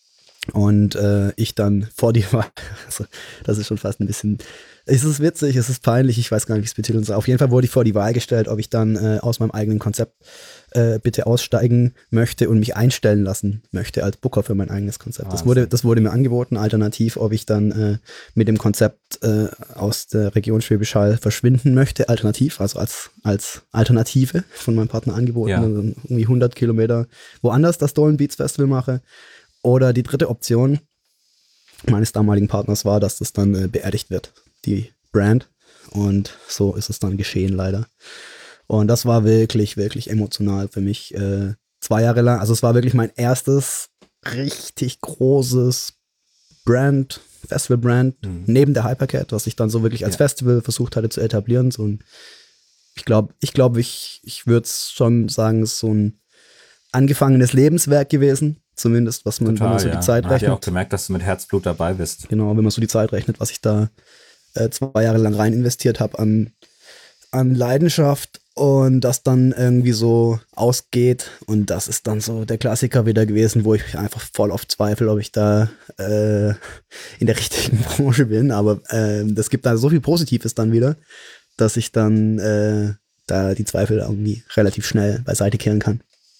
Und äh, ich dann vor die Wahl, also das ist schon fast ein bisschen, es ist witzig, es ist peinlich, ich weiß gar nicht, wie ich es betiteln soll. Auf jeden Fall wurde ich vor die Wahl gestellt, ob ich dann äh, aus meinem eigenen Konzept äh, bitte aussteigen möchte und mich einstellen lassen möchte als Booker für mein eigenes Konzept. Das wurde, das wurde mir angeboten, alternativ, ob ich dann äh, mit dem Konzept äh, aus der Region Schwäbisch Hall verschwinden möchte, alternativ, also als, als Alternative von meinem Partner angeboten, Ja. also irgendwie hundert Kilometer woanders das Dolan Beats Festival mache. Oder die dritte Option meines damaligen Partners war, dass das dann äh, beerdigt wird, die Brand. Und so ist es dann geschehen, leider. Und das war wirklich, wirklich emotional für mich. Äh, zwei Jahre lang, also es war wirklich mein erstes richtig großes Brand, Festival-Brand, Mhm. neben der Hypercat, was ich dann so wirklich als Ja. Festival versucht hatte zu etablieren. So ein, ich glaube, ich, glaub, ich, ich würde schon sagen, es ist so ein angefangenes Lebenswerk gewesen. Zumindest, was man, wenn man so ja. die Zeit Man hat ja auch rechnet. gemerkt, dass du mit Herzblut dabei bist. Genau, wenn man so die Zeit rechnet, was ich da äh, zwei Jahre lang rein investiert habe an, an Leidenschaft und das dann irgendwie so ausgeht. Und das ist dann so der Klassiker wieder gewesen, wo ich einfach voll auf Zweifel, ob ich da äh, in der richtigen Branche bin. Aber äh, das gibt da so viel Positives dann wieder, dass ich dann äh, da die Zweifel irgendwie relativ schnell beiseite kehren kann.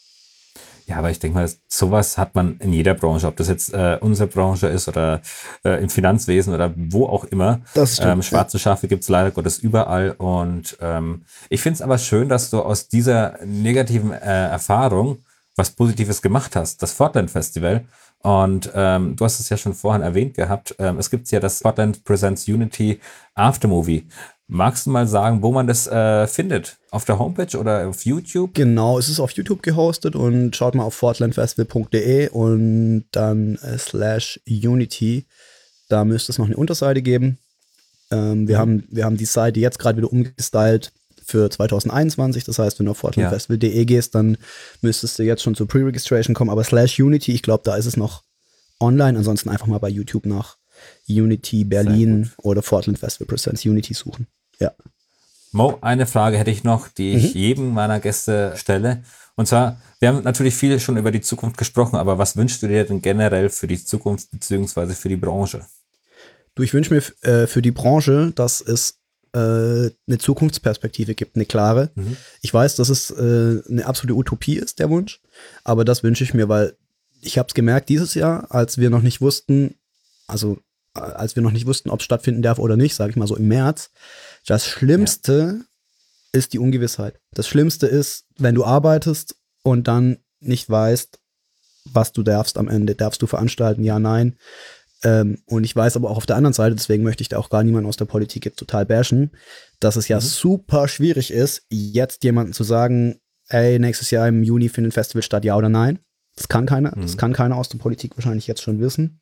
Ja, aber ich denke mal, sowas hat man in jeder Branche, ob das jetzt äh, unsere Branche ist oder äh, im Finanzwesen oder wo auch immer. Das stimmt, ähm, schwarze Schafe gibt es leider Gottes überall. Und ähm, ich finde es aber schön, dass du aus dieser negativen äh, Erfahrung was Positives gemacht hast, das Fortland Festival. Und ähm, du hast es ja schon vorhin erwähnt gehabt, ähm, es gibt ja das Fortland Presents Unity Aftermovie. Magst du mal sagen, wo man das äh, findet? Auf der Homepage oder auf YouTube? Genau, es ist auf YouTube gehostet und schaut mal auf fortlandfestival punkt de und dann äh, slash Unity. Da müsste es noch eine Unterseite geben. Ähm, wir, mhm. haben, wir haben die Seite jetzt gerade wieder umgestylt für zwanzig einundzwanzig. Das heißt, wenn du auf fortlandfestival punkt de ja. gehst, dann müsstest du jetzt schon zur Pre-Registration kommen. Aber slash Unity, ich glaube, da ist es noch online. Ansonsten einfach mal bei YouTube nach Unity Berlin oder Fortland Festival Presents Unity suchen. Ja. Mo, eine Frage hätte ich noch, die ich mhm. jedem meiner Gäste stelle. Und zwar, wir haben natürlich viel schon über die Zukunft gesprochen, aber was wünschst du dir denn generell für die Zukunft beziehungsweise für die Branche? Du, ich wünsche mir äh, für die Branche, dass es äh, eine Zukunftsperspektive gibt, eine klare. Mhm. Ich weiß, dass es äh, eine absolute Utopie ist, der Wunsch, aber das wünsche ich mir, weil ich habe es gemerkt dieses Jahr, als wir noch nicht wussten, also als wir noch nicht wussten, ob es stattfinden darf oder nicht, sage ich mal so im März. Das Schlimmste ja. ist die Ungewissheit. Das Schlimmste ist, wenn du arbeitest und dann nicht weißt, was du darfst am Ende. Darfst du veranstalten? Ja, nein. Ähm, und ich weiß aber auch auf der anderen Seite, deswegen möchte ich da auch gar niemanden aus der Politik jetzt total bashen, dass es ja mhm. super schwierig ist, jetzt jemandem zu sagen, ey, nächstes Jahr im Juni findet ein Festival statt, ja oder nein. Das kann keiner. Mhm. Das kann keiner aus der Politik wahrscheinlich jetzt schon wissen.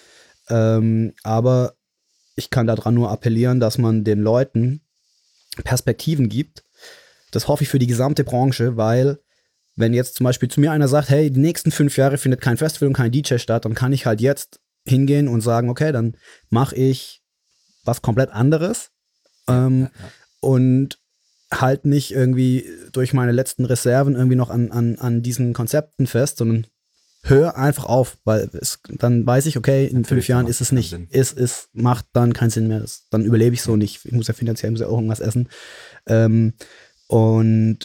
Ähm, aber ich kann daran nur appellieren, dass man den Leuten Perspektiven gibt. Das hoffe ich für die gesamte Branche, weil wenn jetzt zum Beispiel zu mir einer sagt, hey, die nächsten fünf Jahre findet kein Festival und kein D J statt, dann kann ich halt jetzt hingehen und sagen, okay, dann mache ich was komplett anderes ähm, ja, ja. und halt nicht irgendwie durch meine letzten Reserven irgendwie noch an, an, an diesen Konzepten fest, sondern hör einfach auf, weil es, dann weiß ich, okay, in Natürlich fünf Jahren ist es nicht, es, es macht dann keinen Sinn mehr. Das, dann überlebe ich so ja. nicht. Ich muss ja finanziell muss ja auch irgendwas essen. Ähm, und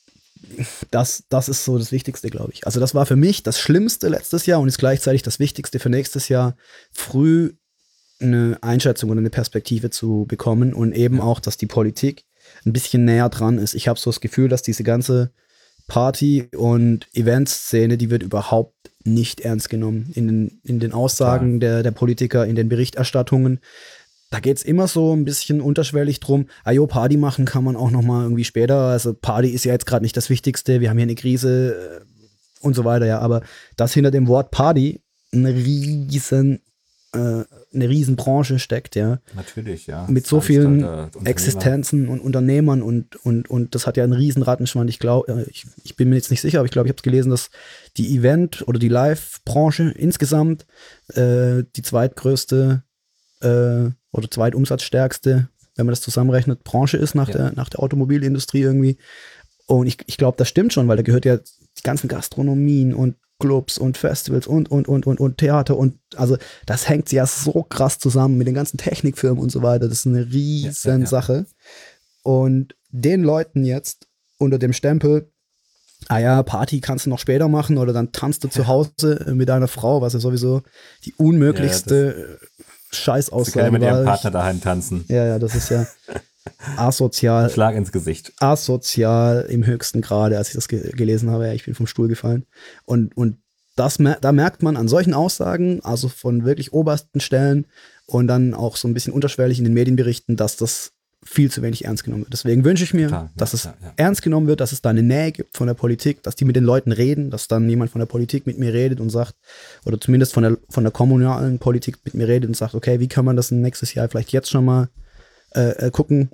das, das ist so das Wichtigste, glaube ich. Also das war für mich das Schlimmste letztes Jahr und ist gleichzeitig das Wichtigste für nächstes Jahr, früh eine Einschätzung oder eine Perspektive zu bekommen und eben ja. auch, dass die Politik ein bisschen näher dran ist. Ich habe so das Gefühl, dass diese ganze Party- und Eventszene, die wird überhaupt nicht ernst genommen in den, in den Aussagen der, der Politiker, in den Berichterstattungen. Da geht es immer so ein bisschen unterschwellig drum, ah jo, Party machen kann man auch noch mal irgendwie später, also Party ist ja jetzt gerade nicht das Wichtigste, wir haben hier eine Krise und so weiter, ja, aber dass hinter dem Wort Party eine riesen äh, eine riesen Branche steckt, ja. Natürlich, ja. Mit so vielen halt, äh, Existenzen und Unternehmern und, und, und das hat ja einen riesen Rattenschwanz. Ich glaube, ich, ich bin mir jetzt nicht sicher, aber ich glaube, ich habe es gelesen, dass die Event- oder die Live-Branche insgesamt äh, die zweitgrößte äh, oder zweitumsatzstärkste, wenn man das zusammenrechnet, Branche ist nach, ja. der, nach der Automobilindustrie irgendwie. Und ich, ich glaube, das stimmt schon, weil da gehört ja die ganzen Gastronomien und Clubs und Festivals und, und, und, und, und Theater und also das hängt ja so krass zusammen mit den ganzen Technikfirmen und so weiter. Das ist eine riesen ja, ja, ja. Sache. Und den Leuten jetzt unter dem Stempel, ah ja, Party kannst du noch später machen oder dann tanzt du zu Hause mit deiner Frau, was ja sowieso die unmöglichste ja, Scheißaussage war. Sie können mit ihrem Partner daheim tanzen. Ja, ja, das ist ja asozial. Schlag ins Gesicht. Asozial im höchsten Grade, als ich das ge- gelesen habe. Ja, ich bin vom Stuhl gefallen. Und, und das, da merkt man an solchen Aussagen, also von wirklich obersten Stellen und dann auch so ein bisschen unterschwellig in den Medienberichten, dass das viel zu wenig ernst genommen wird. Deswegen wünsche ich mir, Total, ja, dass es ja, ja. ernst genommen wird, dass es da eine Nähe gibt von der Politik, dass die mit den Leuten reden, dass dann jemand von der Politik mit mir redet und sagt, oder zumindest von der, von der kommunalen Politik mit mir redet und sagt, okay, wie kann man das nächstes Jahr vielleicht jetzt schon mal äh, äh, gucken,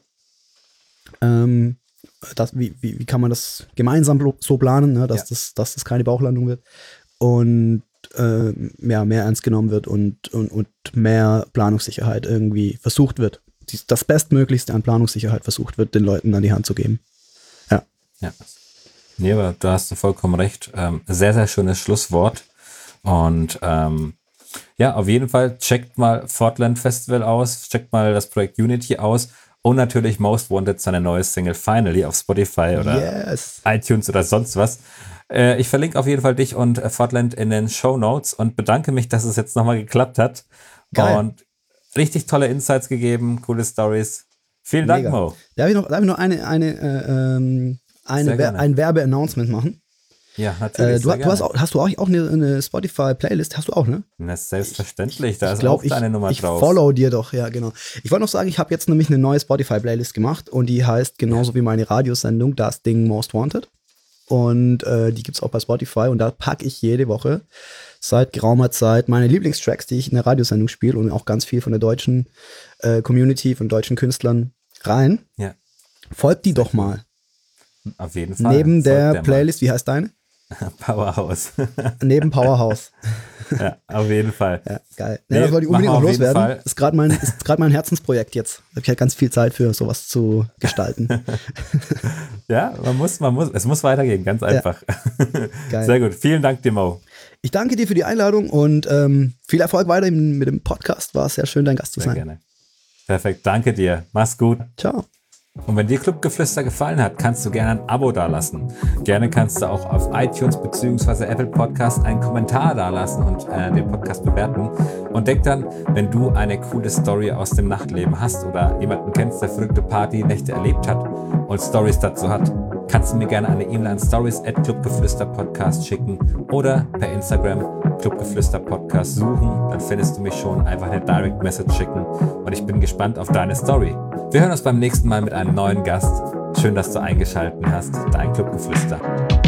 ähm, das, wie, wie, wie kann man das gemeinsam so planen, ne, dass, ja. das, dass das keine Bauchlandung wird und äh, ja, mehr ernst genommen wird und, und, und mehr Planungssicherheit irgendwie versucht wird. Das Bestmöglichste an Planungssicherheit versucht wird, den Leuten an die Hand zu geben. Ja. Ja. Nee, aber da hast du vollkommen recht. Ähm, sehr, sehr schönes Schlusswort. Und ähm, ja, auf jeden Fall checkt mal Fortland Festival aus, checkt mal das Projekt Unity aus Und natürlich Most Wanted, seine neue Single Finally auf Spotify oder yes. iTunes oder sonst was. Äh, ich verlinke auf jeden Fall dich und äh, Fortland in den Shownotes und bedanke mich, dass es jetzt nochmal geklappt hat. Geil. Und richtig tolle Insights gegeben, coole Stories. Vielen Dank, Mega. Mo. Darf ich noch, darf ich noch eine, eine, äh, ähm, eine Wer- ein Werbe-Announcement machen? Ja, natürlich. Äh, du, du hast, auch, hast du auch, auch eine, eine Spotify-Playlist? Hast du auch, ne? Na, selbstverständlich, da Ich ist glaub, auch deine ich, Nummer ich drauf. Ich follow dir doch, ja, genau. Ich wollte noch sagen, ich habe jetzt nämlich eine neue Spotify-Playlist gemacht und die heißt genauso wie meine Radiosendung Das Ding Most Wanted. Und äh, die gibt's auch bei Spotify und da packe ich jede Woche seit geraumer Zeit meine Lieblingstracks, die ich in der Radiosendung spiele und auch ganz viel von der deutschen äh, Community, von deutschen Künstlern rein. Ja. Folgt die doch mal. Auf jeden Fall. Neben der, der Playlist, wie heißt deine? Powerhouse. Neben Powerhouse. Ja, auf jeden Fall. Ja, geil. Nee, Ja, das wollte ich machen unbedingt wir noch auf jeden loswerden. Fall. Das ist gerade mein, ist grad mein Herzensprojekt jetzt. Da habe ich halt ganz viel Zeit für, sowas zu gestalten. Ja, man muss, man muss, es muss weitergehen, ganz einfach. Geil. Sehr gut. Vielen Dank dir, Mo. Ich danke dir für die Einladung und ähm, viel Erfolg weiter mit dem Podcast. War sehr schön, dein Gast zu Sehr sein. gerne. Perfekt, danke dir. Mach's gut. Ciao. Und wenn dir Clubgeflüster gefallen hat, kannst du gerne ein Abo dalassen. Gerne kannst du auch auf iTunes bzw. Apple Podcast einen Kommentar dalassen und äh, den Podcast bewerten. Und denk dann, wenn du eine coole Story aus dem Nachtleben hast oder jemanden kennst, der verrückte Partynächte erlebt hat und Stories dazu hat, kannst du mir gerne eine E-Mail an stories at clubgeflüsterpodcast schicken oder per Instagram Clubgeflüster-Podcast suchen. Dann findest du mich schon. Einfach eine Direct Message schicken und ich bin gespannt auf deine Story. Wir hören uns beim nächsten Mal mit einem neuen Gast. Schön, dass du eingeschaltet hast. Dein Clubgeflüster.